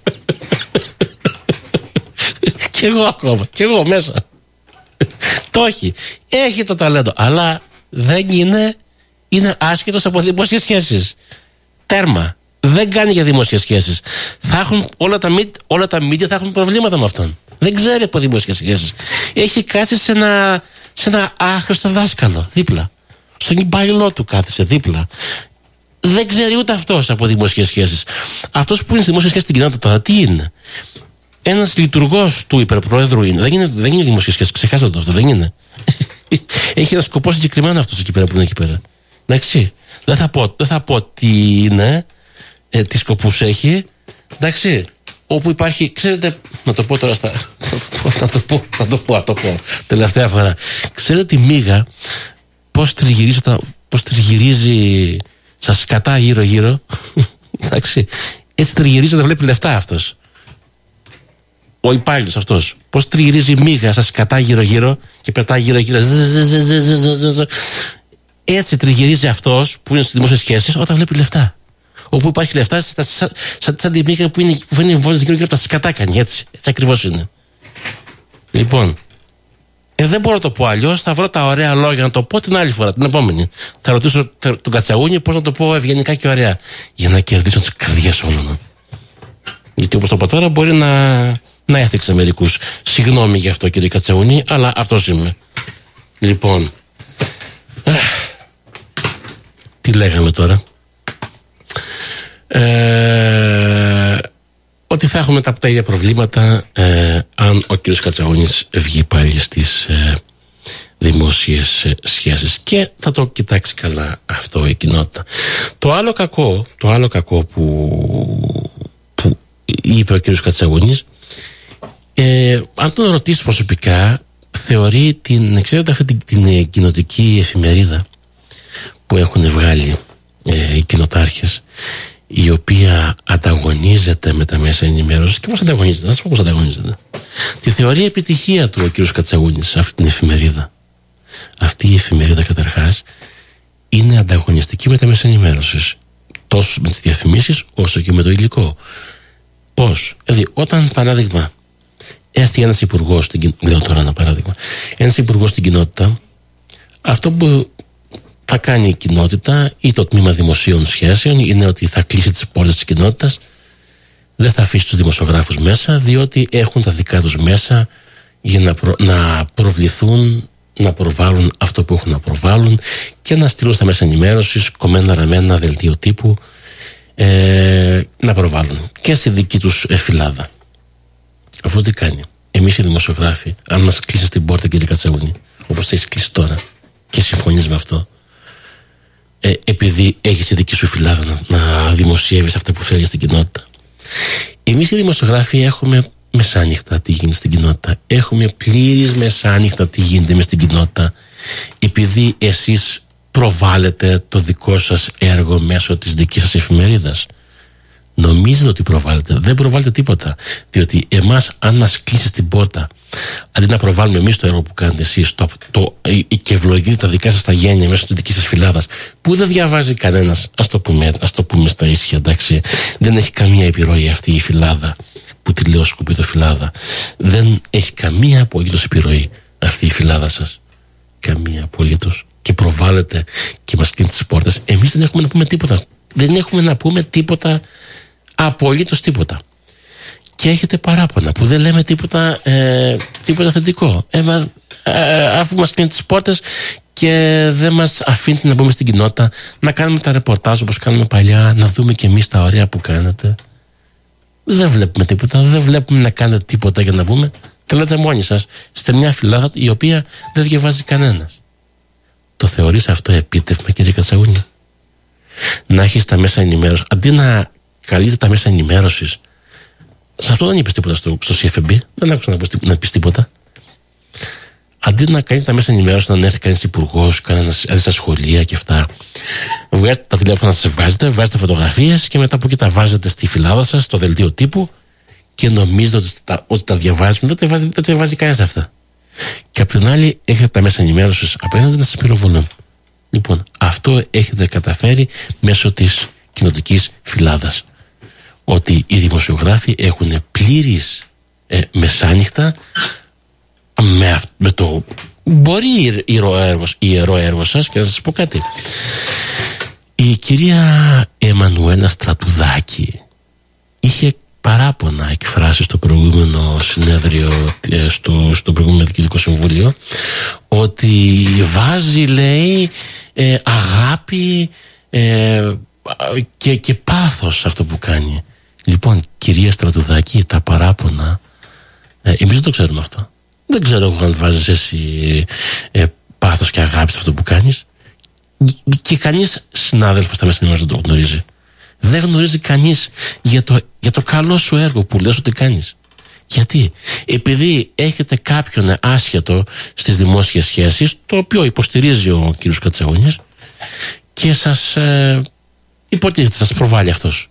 Και εγώ ακόμα, και εγώ μέσα. Το έχει, έχει το ταλέντο, αλλά δεν είναι, είναι άσχετος από δημόσιες σχέσεις. Τέρμα. Δεν κάνει για δημόσιες σχέσεις. Θα έχουν, όλα τα, όλα τα media θα έχουν προβλήματα με αυτόν. Δεν ξέρει από δημόσιες σχέσεις. Έχει κάτσει σε ένα, σε ένα άχρηστο δάσκαλο δίπλα. Στον υπάλληλό του κάθισε δίπλα. Δεν ξέρει ούτε αυτός από δημόσιες σχέσεις. Αυτός που είναι στη δημόσια σχέση στην κοινότητα τώρα, τι είναι? Ένας λειτουργός του υπερπρόεδρου είναι. Δεν είναι, δεν είναι δημόσια σχέση. Ξεχάσατε το αυτό, δεν είναι. Έχει ένα σκοπό συγκεκριμένο αυτός εκεί πέρα που είναι εκεί πέρα. Εντάξει. Δεν θα πω, δεν θα πω τι είναι. Ε, τι σκοπούς έχει, εντάξει, όπου υπάρχει, ξέρετε, να το πω τώρα στα, θα το πω, θα το πω, θα το πω, τελευταία φορά, ξέρετε τη μύγα πώς τριγυρίζει, πώς τριγυρίζει στα σκατά γύρω γύρω, εντάξει, έτσι τριγυρίζει όταν βλέπει λεφτά αυτός, ο υπάλληλος αυτός, πώς τριγυρίζει μύγα στα σκατά γύρω γύρω και πετάει γύρω γύρω, έτσι τριγυρίζει αυτός που είναι στις δημόσιες σχέσεις όταν βλέπει λεφτά. Όπου υπάρχει λεφτά, σαν, σαν, σαν, σαν τη μύγα που, είναι, που φαίνει βόλες γύρω γύρω από τα σκατά κάνει, έτσι, έτσι ακριβώς είναι. Λοιπόν, ε, δεν μπορώ να το πω αλλιώς, θα βρω τα ωραία λόγια να το πω την άλλη φορά, την επόμενη. Θα ρωτήσω τον Κατσαούνη πώς να το πω ευγενικά και ωραία, για να κερδίσω τις καρδιές όλων. Γιατί όπως το είπα τώρα μπορεί να, να έθιξε μερικούς. Συγγνώμη γι' αυτό, κύριε Κατσαούνη, αλλά αυτός είμαι. Λοιπόν, α, τι λέγαμε τώρα? Ε, ότι θα έχουμε τα ίδια προβλήματα ε, αν ο κ. Κατσαούνης βγει πάλι στις ε, δημόσιες ε, σχέσεις, και θα το κοιτάξει καλά αυτό η κοινότητα. Το άλλο κακό, το άλλο κακό που, που είπε ο κ. Κατσαούνης, ε, αν τον ρωτήσει προσωπικά, θεωρεί την, ξέρετε, αυτή την, την κοινοτική εφημερίδα που έχουν βγάλει ε, οι κοινοτάρχες, η οποία ανταγωνίζεται με τα μέσα ενημέρωσης. Και πώς ανταγωνίζεται? Να σας πω πώς ανταγωνίζεται. Τη θεωρεί επιτυχία του ο κύριος Κατσαούνης σε αυτή την εφημερίδα. Αυτή η εφημερίδα καταρχάς είναι ανταγωνιστική με τα μέσα ενημέρωσης, τόσο με τις διαφημίσεις όσο και με το υλικό. Πώς? Δηλαδή, όταν παράδειγμα έρθει ένας υπουργός στην, λέω τώρα ένα παράδειγμα, ένας υπουργός στην κοινότητα, αυτό που θα κάνει η κοινότητα ή το τμήμα δημοσίων σχέσεων είναι ότι θα κλείσει τις πόρτες της κοινότητας, δεν θα αφήσει τους δημοσιογράφους μέσα, διότι έχουν τα δικά τους μέσα για να, προ, να προβληθούν, να προβάλλουν αυτό που έχουν να προβάλλουν και να στείλουν στα μέσα ενημέρωσης κομμένα ραμμένα δελτίο τύπου, ε, να προβάλλουν και στη δική τους φυλάδα. Αυτό τι κάνει? Εμείς οι δημοσιογράφοι, αν μας κλείσεις την πόρτα, κύριε Κατσαούνη, όπως θα έχεις κλείσει τώρα και συμφωνείς με αυτό, Ε, επειδή έχεις τη δική σου φυλάδα να, να δημοσιεύεις αυτά που θέλεις στην κοινότητα. Εμείς οι δημοσιογράφοι έχουμε μεσάνυχτα τι γίνεται στην κοινότητα. Έχουμε πλήρης μεσάνυχτα τι γίνεται μες στην κοινότητα. επειδή εσείς προβάλλετε το δικό σας έργο μέσω της δικής σας εφημερίδας? Νομίζετε ότι προβάλλετε? Δεν προβάλλετε τίποτα. Διότι εμάς, αν μας κλείσεις την πόρτα, αντί να προβάλλουμε εμείς το έργο που κάνετε εσείς, το, το, και ευλογείτε τα δικά σας τα γένεια μέσω της δικής σας φυλάδας, που δεν διαβάζει κανένας, ας το πούμε, ας το πούμε στα ίσια, εντάξει, δεν έχει καμία επιρροή αυτή η φυλάδα που τη λέω σκουπίδο φυλάδα. Δεν έχει καμία απολύτως επιρροή αυτή η φυλάδα σας. Καμία απολύτως. Και προβάλλετε και μας κλείνει τις πόρτες. Εμείς δεν έχουμε να πούμε τίποτα. Δεν έχουμε να πούμε τίποτα, απολύτως τίποτα. Και έχετε παράπονα που δεν λέμε τίποτα, ε, τίποτα θετικό. Ε, μα, ε, αφού μας κλείνει τις πόρτες και δεν μας αφήνετε να μπούμε στην κοινότητα, να κάνουμε τα ρεπορτάζ όπως κάνουμε παλιά, να δούμε και εμείς τα ωραία που κάνετε. Δεν βλέπουμε τίποτα, δεν βλέπουμε να κάνετε τίποτα για να πούμε. Τα λέτε μόνοι σας, είστε μια φυλάδα η οποία δεν διαβάζει κανένας. Το θεωρείς αυτό επίτευγμα, κύριε Κατσαούνη? Να έχεις τα μέσα ενημέρωσης, αντί να καλείτε τα μέσα ενημέρωσης. Σε αυτό δεν είπες τίποτα στο, στο σι εφ μπι, δεν άκουσα να, να πεις τίποτα. Αντί να κάνετε τα μέσα ενημέρωσης, να έρθει κανείς υπουργός, κανένας στα σχολεία και αυτά, βγάζετε τα τηλέφωνα σας, βγάζετε, βγάζετε φωτογραφίες και μετά από εκεί τα βάζετε στη φυλάδα σας, στο δελτίο τύπου και νομίζετε ότι τα, ότι τα διαβάζετε. Δεν τα βάζει, δεν τα βάζει κανένας αυτά. Και απ' την άλλη έχετε τα μέσα ενημέρωσης απέναντι να σας πυροβολούν. Λοιπόν, αυτό έχετε καταφέρει μέσω της κοινοτικής φυλάδας. Ότι οι δημοσιογράφοι έχουν πλήρης ε, μεσάνυχτα με, με το μπορεί ιερό έργο, ιερό έργο σας. Και να σας πω κάτι. Η κυρία Εμμανουέλα Στρατουδάκη είχε παράπονα εκφράσει στο προηγούμενο συνέδριο, στο, στο προηγούμενο Διοικητικό Συμβούλιο, ότι βάζει, λέει, ε, αγάπη ε, και, και πάθος σε αυτό που κάνει. Λοιπόν, κυρία Στρατουδάκη, τα παράπονα, ε, εμείς δεν το ξέρουμε αυτό. Δεν ξέρω εγώ αν βάζεις εσύ ε, πάθος και αγάπη σε αυτό που κάνεις. Και κανείς συνάδελφος στα μέσα ενημέρωσης δεν το γνωρίζει. Δεν γνωρίζει κανείς για το, για το καλό σου έργο που λες ότι κάνεις. Γιατί? Επειδή έχετε κάποιον άσχετο στις δημόσιες σχέσεις, το οποίο υποστηρίζει ο κ. Κατσαούνης, και σας ε, υποτίθεται, σας προβάλλει αυτός.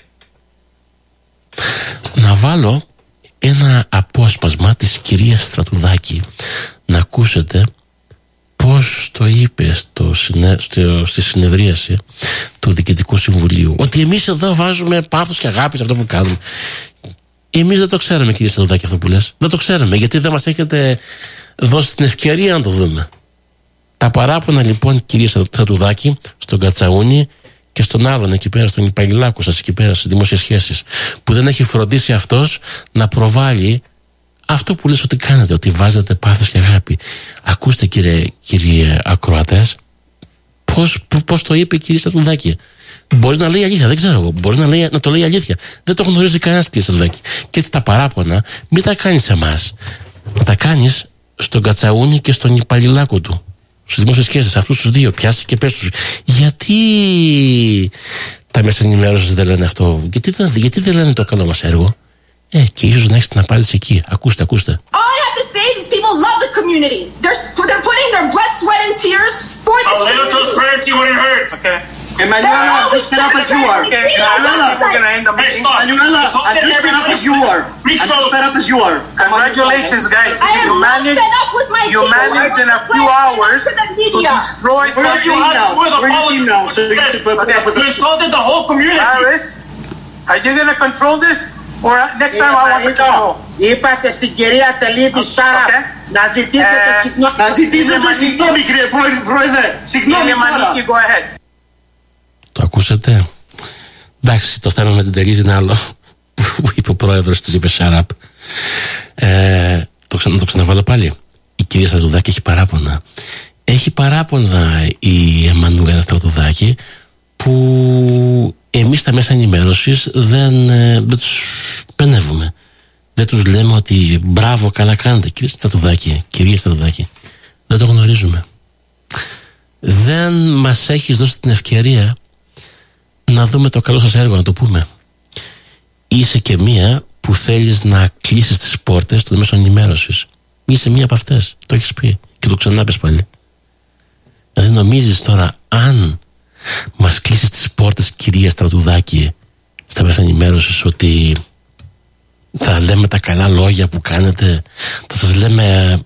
Να βάλω ένα απόσπασμα της κυρίας Στρατουδάκη να ακούσετε πώς το είπε στο, στο, στη συνεδρίαση του Διοικητικού Συμβουλίου, ότι εμείς εδώ βάζουμε πάθος και αγάπη σε αυτό που κάνουμε. Εμείς δεν το ξέρουμε, κυρία Στρατουδάκη, αυτό που λες. Δεν το ξέρουμε, γιατί δεν μας έχετε δώσει την ευκαιρία να το δούμε. Τα παράπονα λοιπόν, κυρία Στρατουδάκη, στον Κατσαούνη και στον άλλον εκεί πέρα, στον υπαλληλάκο σας εκεί πέρα στις δημόσιες σχέσεις, που δεν έχει φροντίσει αυτός να προβάλλει αυτό που λες ότι κάνετε, ότι βάζετε πάθος και αγάπη. Ακούστε, κύριε, κύριε ακροατές, πώς, πώς το είπε η κυρία Στρατουδάκη. Μπορεί να λέει αλήθεια, δεν ξέρω εγώ. Μπορεί να, λέει, να το λέει αλήθεια. Δεν το γνωρίζει κανένας, κύριε Στρατουδάκη. Και έτσι τα παράπονα μην τα κάνεις σε εμάς. Να τα κάνεις στον Κατσαούνη και στον υπαλληλάκο του. Στις δημόσιες σχέσεις, αυτούς τους δύο, πιάσεις και πες τους. Γιατί τα μέσα ενημέρωσης δεν λένε αυτό? Γιατί, γιατί δεν λένε το καλό μας έργο? Ε, και ίσως να έχεις την απάντηση εκεί. Ακούστε, ακούστε. All I have to say, these people love the community. They're, they're putting their blood, sweat, and tears for this community. A little transparency wouldn't hurt. Okay. Emmanuela, as fed up as you are. Emmanuela, we're going to end the meeting. Emmanuela, as fed up as you are. As fed up as you are. Congratulations, guys. I am you not managed, fed up with my you team. managed in a few hours to destroy Where's your team now? Where's your team now? So you should put up with You insulted the whole community. Harris, are you going to control this? Or next time I want to control. Είπατε στην κυρία Τελή τη Σάρα να ζητήσετε συγγνώμη. Να ζητήσετε συγγνώμη, κύριε Πρόεδρε. Συγγνώμη τώρα. Το ακούσατε? Εντάξει, το θέμα με την Τελή είναι άλλο που είπε ο πρόεδρος της, είπε Σάραπ. Ε, το, ξανα, το ξαναβάλω πάλι. Η κυρία Στρατουδάκη έχει παράπονα. Έχει παράπονα η Εμμανουέλα Στρατουδάκη που εμείς τα μέσα ενημέρωσης δεν, δεν τους πενεύουμε. Δεν τους λέμε ότι μπράβο, καλά κάνετε. Κυρία Στρατουδάκη, κυρία Στρατουδάκη, δεν το γνωρίζουμε. Δεν μας έχεις δώσει την ευκαιρία να δούμε το καλό σας έργο, να το πούμε. Είσαι και μία που θέλεις να κλείσεις τις πόρτες των μέσων ενημέρωσης. Είσαι μία από αυτές. Το έχεις πει και το ξανά πες πάλι. Δηλαδή νομίζεις τώρα, αν μας κλείσεις τις πόρτες, κυρία Στρατουδάκη, στα μέσα ενημέρωσης, ότι θα λέμε τα καλά λόγια που κάνετε, θα σας λέμε,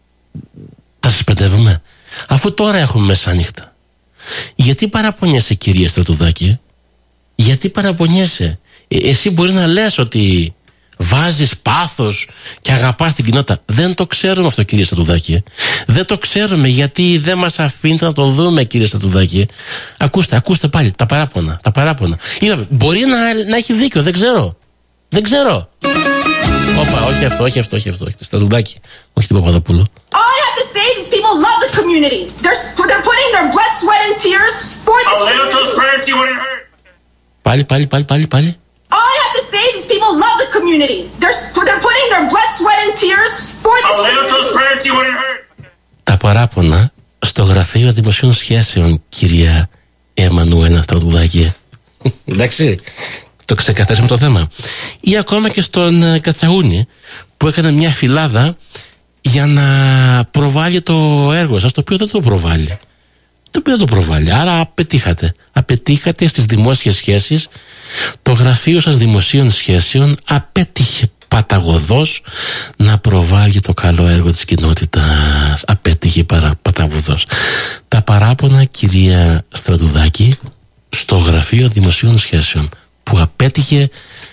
θα σας παιδεύουμε, αφού τώρα έχουμε μεσάνυχτα? Γιατί παραπονιέσαι, κυρία Στρατουδάκη? Γιατί παραπονιέσαι? Ε, εσύ μπορεί να λες ότι βάζεις πάθος και αγαπάς την κοινότητα. Δεν το ξέρουμε αυτό, κυρία Στρατουδάκη. Δεν το ξέρουμε, γιατί δεν μας αφήνετε να το δούμε, κυρία Στρατουδάκη. Ακούστε, ακούστε πάλι τα παράπονα. Τα παράπονα. Είπαμε, μπορεί να, να έχει δίκιο, δεν ξέρω. Δεν ξέρω. Όπα, όχι αυτό, όχι αυτό, όχι αυτό. Όχι, Στρατουδάκη, όχι την Παπαδοπούλου. All I have to say is these people love the community. They're, they're putting their blood, sweat and tears for this A little transparency wouldn't hurt. Πάλι, πάλι, πάλι, πάλι, πάλι. All I have to say is these people love the community. They're, they're putting their blood, sweat and tears for this A little transparency wouldn't hurt. Τα παράπονα στο Γραφείο Δημοσίων Σχέσεων, κυρία Εμμανουέλα Στρατουδάκη. Εντάξει, το ξεκαθαρίσαμε το θέμα. Ή ακόμα και στον uh, Κατσαούνη, που έκανε μια φυλάδα για να προβάλλει το έργο σας, το οποίο δεν το προβάλλει. Το οποίο δεν το προβάλλει. Άρα απετύχατε. Απετύχατε στις δημόσιες σχέσεις. Το Γραφείο σας Δημοσίων Σχέσεων απέτυχε παταγωδώς να προβάλλει το καλό έργο της κοινότητας. Απέτυχε παρα, παταγωδώς. Τα παράπονα, κυρία Στρατουδάκη, στο Γραφείο Δημοσίων Σχέσεων, που απέτυχε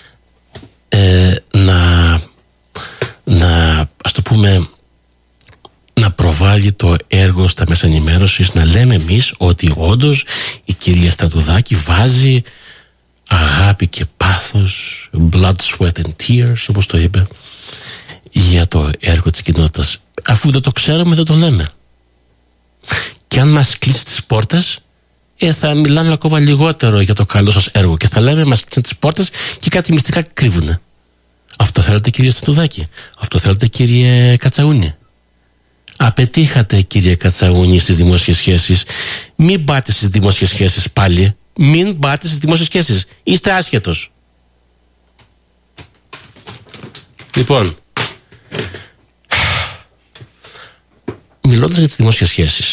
ε, να, να, ας το πούμε, να προβάλλει το έργο στα μέσα ενημέρωσης, να λέμε εμείς ότι όντως η κυρία Στρατουδάκη βάζει αγάπη και πάθος, blood, sweat and tears, όπως το είπε, για το έργο της κοινότητας. Αφού δεν το ξέρουμε, δεν το λέμε. Και αν μας κλείσει τις πόρτες, ε, θα μιλάμε ακόμα λιγότερο για το καλό σας έργο και θα λέμε μας κλείσαν τις πόρτες και κάτι μυστικά κρύβουνε. Αυτό θέλετε, κυρία Στρατουδάκη? Αυτό θέλετε, κύριε Κατσαούνη? Απετύχατε, κύριε Κατσαούνη, στις δημόσιες σχέσεις. Μην πάτε στις δημόσιες σχέσεις πάλι. Μην πάτε στις δημόσιες σχέσεις. Είστε άσχετος. Λοιπόν, μιλώντας για τις δημόσιες σχέσεις,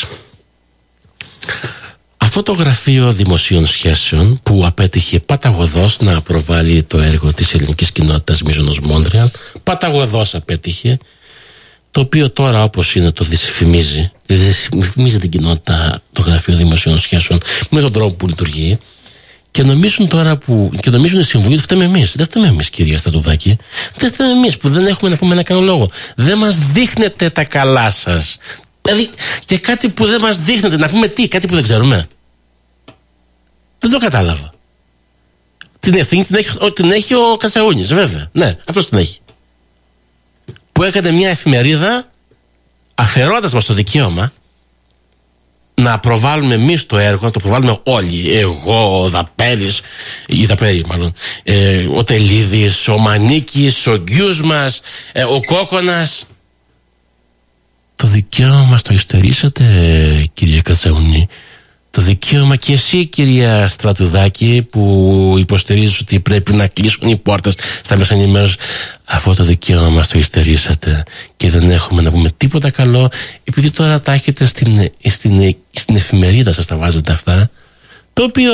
αυτό το Γραφείο Δημοσίων Σχέσεων, που απέτυχε παταγωδώς να προβάλλει το έργο της ελληνικής κοινότητας Μίζωνος Μόντρεαλ, παταγωδώς απέτυχε, το οποίο τώρα, όπως είναι, το δυσφημίζει. Δυσφημίζει την κοινότητα, το Γραφείο Δημοσίων Σχέσεων, με τον τρόπο που λειτουργεί. Και νομίζουν τώρα που. Και νομίζουν οι συμβουλοί ότι φταίμε εμείς. Δεν φταίμε εμείς, κυρία Στρατουδάκη. Δεν φταίμε εμείς που δεν έχουμε να πούμε ένα καλό λόγο. Δεν μας δείχνετε τα καλά σας. Δηλαδή, και κάτι που δεν μας δείχνετε, να πούμε τι, κάτι που δεν ξέρουμε. Δεν το κατάλαβα. Την ευθύνη την έχει, την έχει ο Κατσαούνης, βέβαια. Ναι, αυτός την έχει. Που έκανε μια εφημερίδα αφαιρώντας μας το δικαίωμα να προβάλλουμε εμείς το έργο, να το προβάλλουμε όλοι. Εγώ, ο Δαπέρης, η Δαπέρη μάλλον, ε, ο Τελίδης, ο Μανίκης, ο Γκιούς μας, ε, ο Κόκονας. Το δικαίωμα μας το υστερήσατε, κυρία Κατσαούνη. Το δικαίωμα και εσύ, κυρία Στρατουδάκη, που υποστηρίζεις ότι πρέπει να κλείσουν οι πόρτες στα μέσα ενημέρωσης, αυτό το δικαίωμα μας το υστερήσατε και δεν έχουμε να πούμε τίποτα καλό, επειδή τώρα τα έχετε στην, στην, στην εφημερίδα σας, τα βάζετε αυτά, το οποίο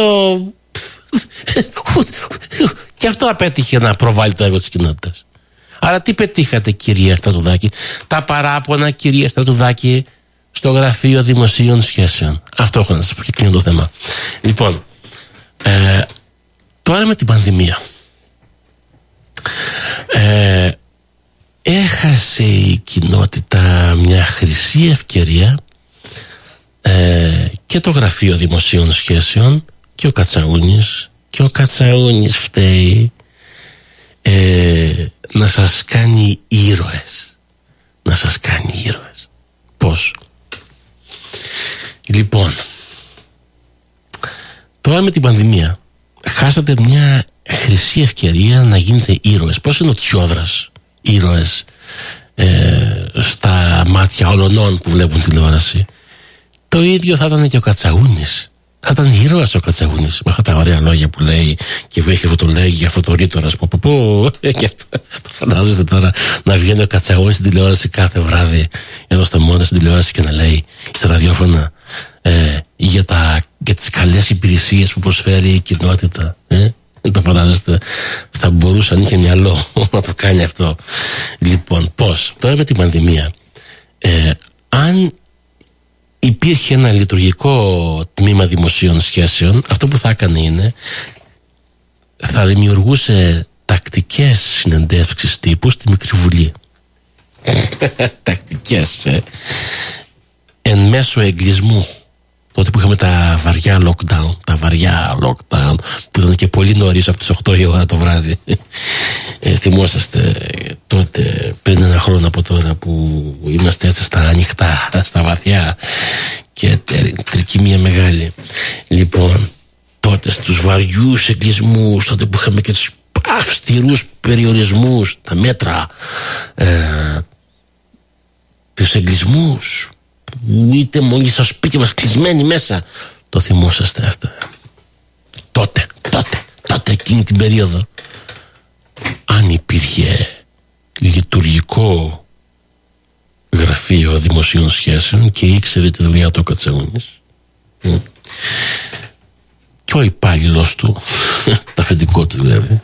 και αυτό απέτυχε να προβάλλει το έργο της κοινότητας. Άρα τι πετύχατε, κυρία Στρατουδάκη? Τα παράπονα, κυρία Στρατουδάκη, στο Γραφείο Δημοσίων Σχέσεων. Αυτό έχω να σας πω και κλείνω το θέμα. Λοιπόν, ε, τώρα με την πανδημία, ε, έχασε η κοινότητα μια χρυσή ευκαιρία, ε, και το Γραφείο Δημοσίων Σχέσεων και ο Κατσαούνης, και ο Κατσαούνης φταίει, ε, να σας κάνει ήρωες. Να σας κάνει ήρωες. Πώς? Λοιπόν, τώρα με την πανδημία χάσατε μια χρυσή ευκαιρία να γίνετε ήρωες. Πώς είναι ο Τσιόδρας ήρωες ε, στα μάτια όλων που βλέπουν τηλεόραση? Το ίδιο θα ήταν και ο Κατσαούνης. Θα ήταν ήρωας ο Κατσαούνης, με αυτά τα ωραία λόγια που λέει και έχει αυτό το λέει για αυτό το ρήτορας που πω, και αυτό, αυτό φαντάζεστε τώρα, να βγαίνει ο Κατσαούνης στην τηλεόραση κάθε βράδυ, εδώ στο μόνο στην τηλεόραση, και να λέει στα ραδιόφωνα, ε, για, τα, για τις καλές υπηρεσίες που προσφέρει η κοινότητα. Ε? Το φαντάζεστε, θα μπορούσε αν είχε μυαλό να το κάνει αυτό. Λοιπόν, πώς, τώρα με την πανδημία, ε, αν υπήρχε ένα λειτουργικό τμήμα δημοσίων σχέσεων, αυτό που θα έκανε είναι θα δημιουργούσε τακτικές συνεντεύξεις τύπου στη Μικρή Βουλή. Τακτικές, ε. εν μέσω εγκλισμού. Τότε που είχαμε τα βαριά lockdown, τα βαριά lockdown που ήταν και πολύ νωρίς από τις οκτώ η ώρα το βράδυ. Ε, θυμόσαστε τότε, πριν ένα χρόνο από τώρα, που είμαστε έτσι στα ανοιχτά, στα βαθιά και τρικυμία μεγάλη. Λοιπόν, τότε στους βαριούς εγκλισμούς, τότε που είχαμε και τους αυστηρούς περιορισμούς, τα μέτρα, ε, τους εγκλισμούς, είτε μόλις στο σπίτι μας κλεισμένοι μέσα. Το θυμόσαστε αυτό? Τότε, τότε, τότε εκείνη την περίοδο, αν υπήρχε λειτουργικό γραφείο δημοσίων σχέσεων και ήξερε τη δουλειά του ο Κατσαούνης και ο υπάλληλος του, το αφεντικό του δηλαδή,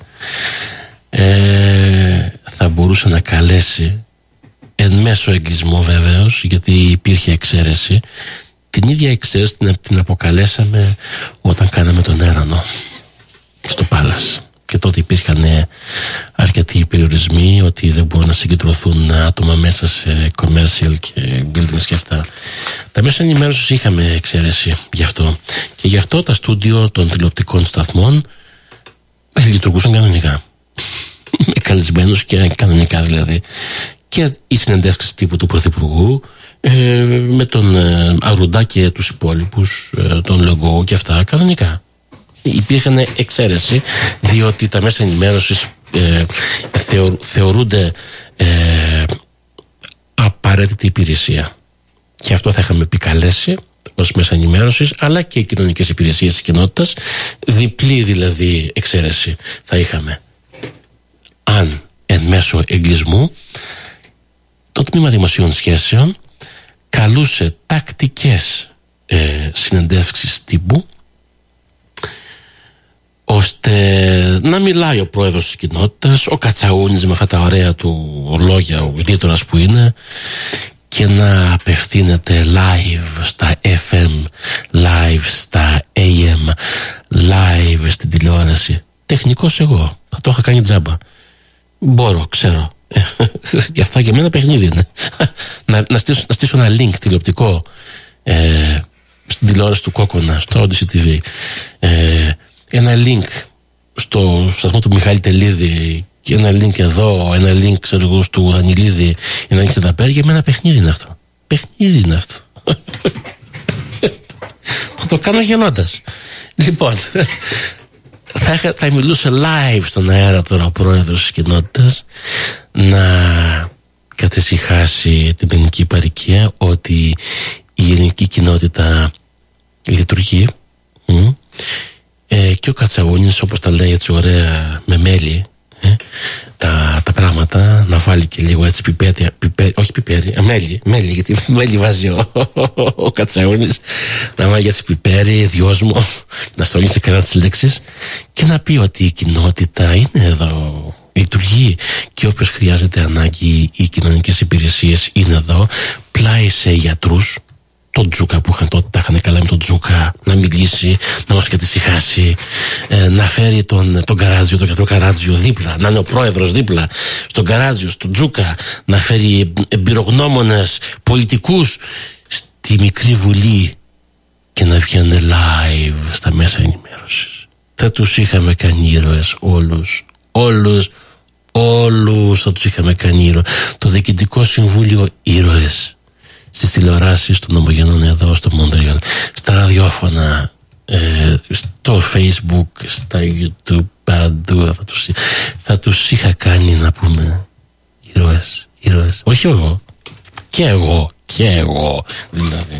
ε, θα μπορούσε να καλέσει εν μέσω εγκλισμό, βεβαίως, γιατί υπήρχε εξαίρεση. Την ίδια εξαίρεση την, την αποκαλέσαμε όταν κάναμε τον έρανο στο Πάλας, και τότε υπήρχαν αρκετοί περιορισμοί, ότι δεν μπορούν να συγκεντρωθούν άτομα μέσα σε commercial και buildings και αυτά. Τα μέσα ενημέρωσης είχαμε εξαίρεση γι' αυτό, και γι' αυτό τα στούντιο των τηλεοπτικών σταθμών λειτουργούσαν κανονικά, με καλεσμένους και κανονικά δηλαδή, και οι συνεντεύξεις τύπου του Πρωθυπουργού ε, με τον ε, Αρουντά και τους υπόλοιπους, ε, τον Λογκό και αυτά, κανονικά. Υπήρχαν εξαίρεση, διότι τα μέσα ενημέρωσης ε, θεω, θεωρούνται ε, απαραίτητη υπηρεσία, και αυτό θα είχαμε επικαλέσει ως μέσα ενημέρωσης, αλλά και οι κοινωνικές υπηρεσίες της κοινότητας, διπλή δηλαδή εξαίρεση θα είχαμε. Αν εν μέσω εγκλισμού το τμήμα δημοσίων σχέσεων καλούσε τακτικές ε, συνεντεύξεις τύπου, ώστε να μιλάει ο πρόεδρος της κοινότητας, ο Κατσαούνης, με αυτά τα ωραία του λόγια, ο γλίτορας που είναι, και να απευθύνεται live στα εφ εμ, live στα έι εμ, live στην τηλεόραση. Τεχνικός εγώ, θα το είχα κάνει τζάμπα. Μπορώ, ξέρω. Γι' αυτά για μένα παιχνίδι είναι. να, να, στήσω, να στήσω ένα link τηλεοπτικό ε, στην τηλεόραση του Κόκκονα, στο Odyssey τι βι, ε, ένα link στο σταθμό του Μιχάλη Τελίδη, και ένα link εδώ, ένα link ξέρω εγώ του Δανιλίδη, ένα link στα Ταπέρ. Για μένα παιχνίδι είναι αυτό. Παιχνίδι είναι αυτό. Θα το κάνω γελώντας. Λοιπόν, θα, θα μιλούσε live στον αέρα τώρα ο πρόεδρος της κοινότητας, να κατησυχάσει την ελληνική παροικία ότι η ελληνική κοινότητα λειτουργεί, μ, ε, και ο Κατσαούνης, όπως τα λέει έτσι ωραία με μέλι, ε, τα, τα πράγματα, να βάλει και λίγο έτσι πιπέρι, πιπέρι όχι πιπέρι, μέλι, μέλι, γιατί μέλι βάζει ο, ο, ο Κατσαούνης, να βάλει έτσι πιπέρι, δυόσμο, να στολίσει καλά τις λέξεις και να πει ότι η κοινότητα είναι εδώ, λειτουργεί, και όποιος χρειάζεται ανάγκη, οι κοινωνικές υπηρεσίες είναι εδώ, πλάι σε γιατρούς, τον Τζούκα που είχαν τότε, τα είχαν καλά με τον Τζούκα, να μιλήσει, να μας κατησυχάσει, ε, να φέρει τον, τον Καράτζιο, τον γιατρό Καράτζιο δίπλα, να είναι ο πρόεδρος δίπλα στον Καράτζιο, στον Τζούκα, να φέρει εμπειρογνώμονες πολιτικούς στη Μικρή Βουλή και να βγαίνουν live στα μέσα ενημέρωσης. Θα τους είχαμε κάνει ήρωες όλους, όλους, όλους θα τους είχαμε κάνει ήρωες. Το Διοικητικό Συμβούλιο ήρωες. Στις τηλεοράσεις των Ομογενών εδώ στο Μοντρεάλ, στα ραδιόφωνα, ε, στο Facebook, στα YouTube, παντού θα τους, θα τους είχα κάνει, να πούμε, ήρωες, ήρωες. Όχι εγώ, και εγώ, και εγώ δηλαδή.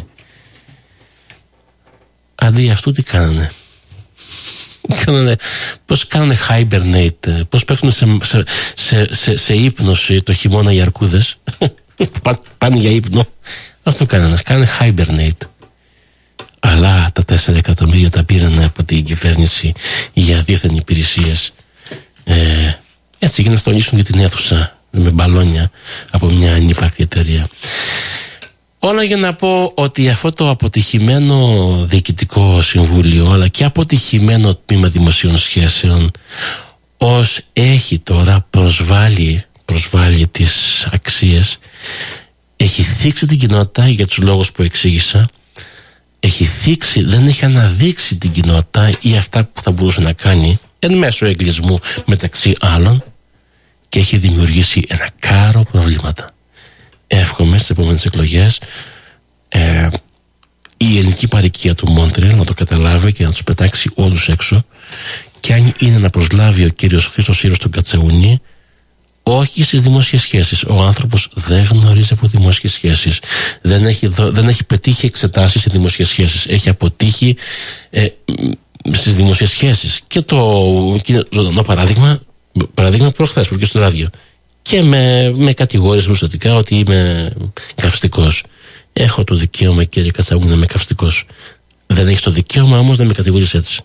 Αντί αυτού τι κάνανε? Κάνανε, πώς κάνανε hibernate, πώς πέφτουν σε, σε, σε, σε, σε ύπνωση το χειμώνα οι αρκούδες. Πάνε για ύπνο. Αυτό κάνανε, κάνανε hibernate. αλλά τα τέσσερα εκατομμύρια τα πήραν από την κυβέρνηση για δίθεν υπηρεσίες. Ε, έτσι για να στολίσουν για την αίθουσα με μπαλόνια από μια ανύπαρκτη εταιρεία. Όλα για να πω ότι αυτό το αποτυχημένο διοικητικό συμβούλιο, αλλά και αποτυχημένο τμήμα δημοσίων σχέσεων, ως έχει τώρα προσβάλει, προσβάλει τις αξίες, έχει θίξει την κοινότητα για τους λόγους που εξήγησα, έχει θίξει, δεν έχει αναδείξει την κοινότητα ή αυτά που θα μπορούσε να κάνει εν μέσω εγκλισμού μεταξύ άλλων, και έχει δημιουργήσει ένα κάρο προβλήματα. Εύχομαι στις επόμενες εκλογές ε, η ελληνική παροικία του Μόντρεαλ να το καταλάβει και να τους πετάξει όλους έξω, και αν είναι να προσλάβει ο κύριος Χρήστος Σύρος τον Κατσαούνη, όχι στις δημόσιες σχέσεις. Ο άνθρωπος δεν γνωρίζει από δημόσιες σχέσεις, δεν έχει, δο, δεν έχει πετύχει εξετάσεις σε δημόσιες σχέσεις, έχει αποτύχει ε, στις δημόσιες σχέσεις. Και το ζωντανό παράδειγμα, παράδειγμα προχθές που και στο ράδιο, και με, με κατηγόρηση ουσιαστικά ότι είμαι καυστικός. Έχω το δικαίωμα, κύριε Κατσαούνη, να είμαι καυστικός. Δεν έχεις το δικαίωμα όμως να με κατηγορείς έτσι.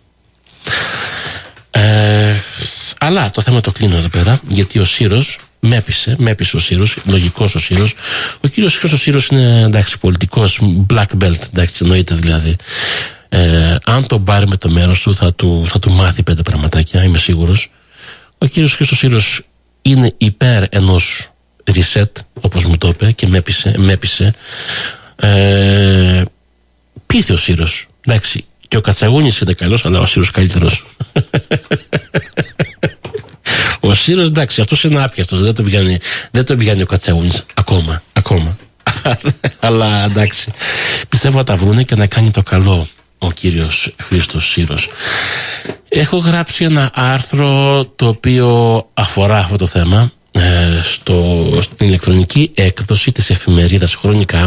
Ε, αλλά το θέμα το κλείνω εδώ πέρα, γιατί ο Σύρος με έπεισε, με έπεισε ο Σύρος, λογικός ο Σύρος. Ο κύριος Χρήστος Σύρος είναι, εντάξει, πολιτικός, black belt, εντάξει, εννοείται δηλαδή. Ε, αν τον πάρει με το μέρος του θα, του, θα του μάθει πέντε πραγματάκια, είμαι σίγουρος. Ο κύριος Χρήστος Σύρος είναι υπέρ ενός reset, όπως μου το είπε, και με έπεισε, με έπεισε. Ε, πείθει ο Σύρος, εντάξει. Και ο Κατσαούνης είναι καλός, αλλά ο Σύρος καλύτερος. Ο Σύρος, εντάξει, αυτός είναι άπιαστος, δεν τον πιάνει, δεν τον πιάνει ο Κατσαούνης ακόμα, ακόμα. Αλλά εντάξει, πιστεύω να τα βρούνε και να κάνει το καλό ο κύριος Χρήστος Σύρος. Έχω γράψει ένα άρθρο το οποίο αφορά αυτό το θέμα ε, στο, στην ηλεκτρονική έκδοση της εφημερίδας Χρονικά,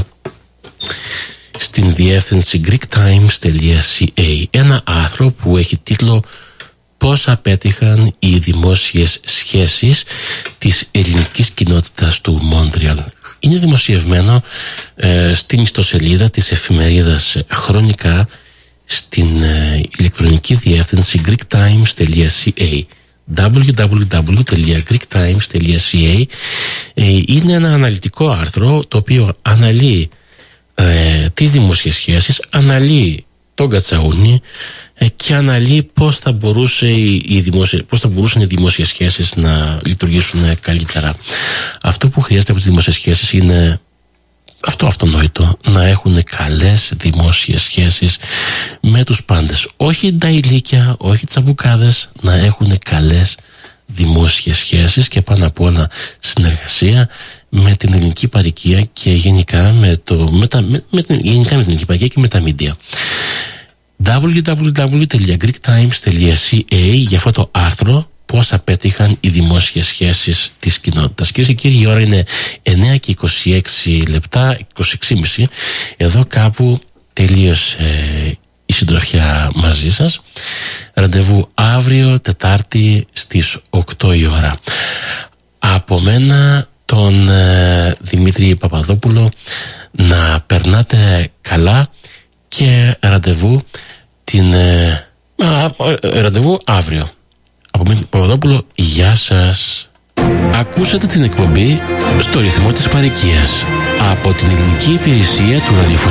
στην διεύθυνση greektimes.ca, ένα άρθρο που έχει τίτλο «Πώς απέτυχαν οι δημόσιες σχέσεις της ελληνικής κοινότητας του Μόντρεαλ». Είναι δημοσιευμένο ε, στην ιστοσελίδα της εφημερίδας Χρονικά, στην ε, ηλεκτρονική διεύθυνση greektimes.ca, double-u double-u double-u τελεία greektimes τελεία c a. ε, Είναι ένα αναλυτικό άρθρο το οποίο αναλύει ε, τις δημόσιες σχέσεις, αναλύει τον Κατσαούνη ε, και αναλύει πώς θα, μπορούσε οι, οι δημόσιες, πώς θα μπορούσαν οι δημόσιες σχέσεις να λειτουργήσουν καλύτερα. Αυτό που χρειάζεται από τις δημόσιες σχέσεις είναι αυτό αυτονόητο, να έχουν καλές δημόσιες σχέσεις με τους πάντες. Όχι τα ηλίκια, όχι τσαμπουκάδες, να έχουν καλές δημόσιες σχέσεις και πάνω απ' όλα συνεργασία με την ελληνική παροικία και γενικά με, το, με, τα, με, με την, γενικά με την ελληνική παροικία και με τα μίντια. double-u double-u double-u τελεία greektimes τελεία c a για αυτό το άρθρο, πώς απέτυχαν οι δημόσιες σχέσεις της κοινότητας. Κυρίες και κύριοι, η ώρα είναι εννιά και είκοσι έξι λεπτά, είκοσι έξι και μισή. Εδώ κάπου τελείωσε η συντροφιά μαζί σας. Ραντεβού αύριο Τετάρτη στις οκτώ η ώρα. Από μένα, τον ε, Δημήτρη Παπαδόπουλο, να περνάτε καλά και ραντεβού την ε, α, ραντεβού αύριο. Από μένα Παπαδόπουλο, γεια σας. Ακούσατε την εκπομπή «Στο ρυθμό της παροικίας» από την ελληνική υπηρεσία του ραδιοφωνικού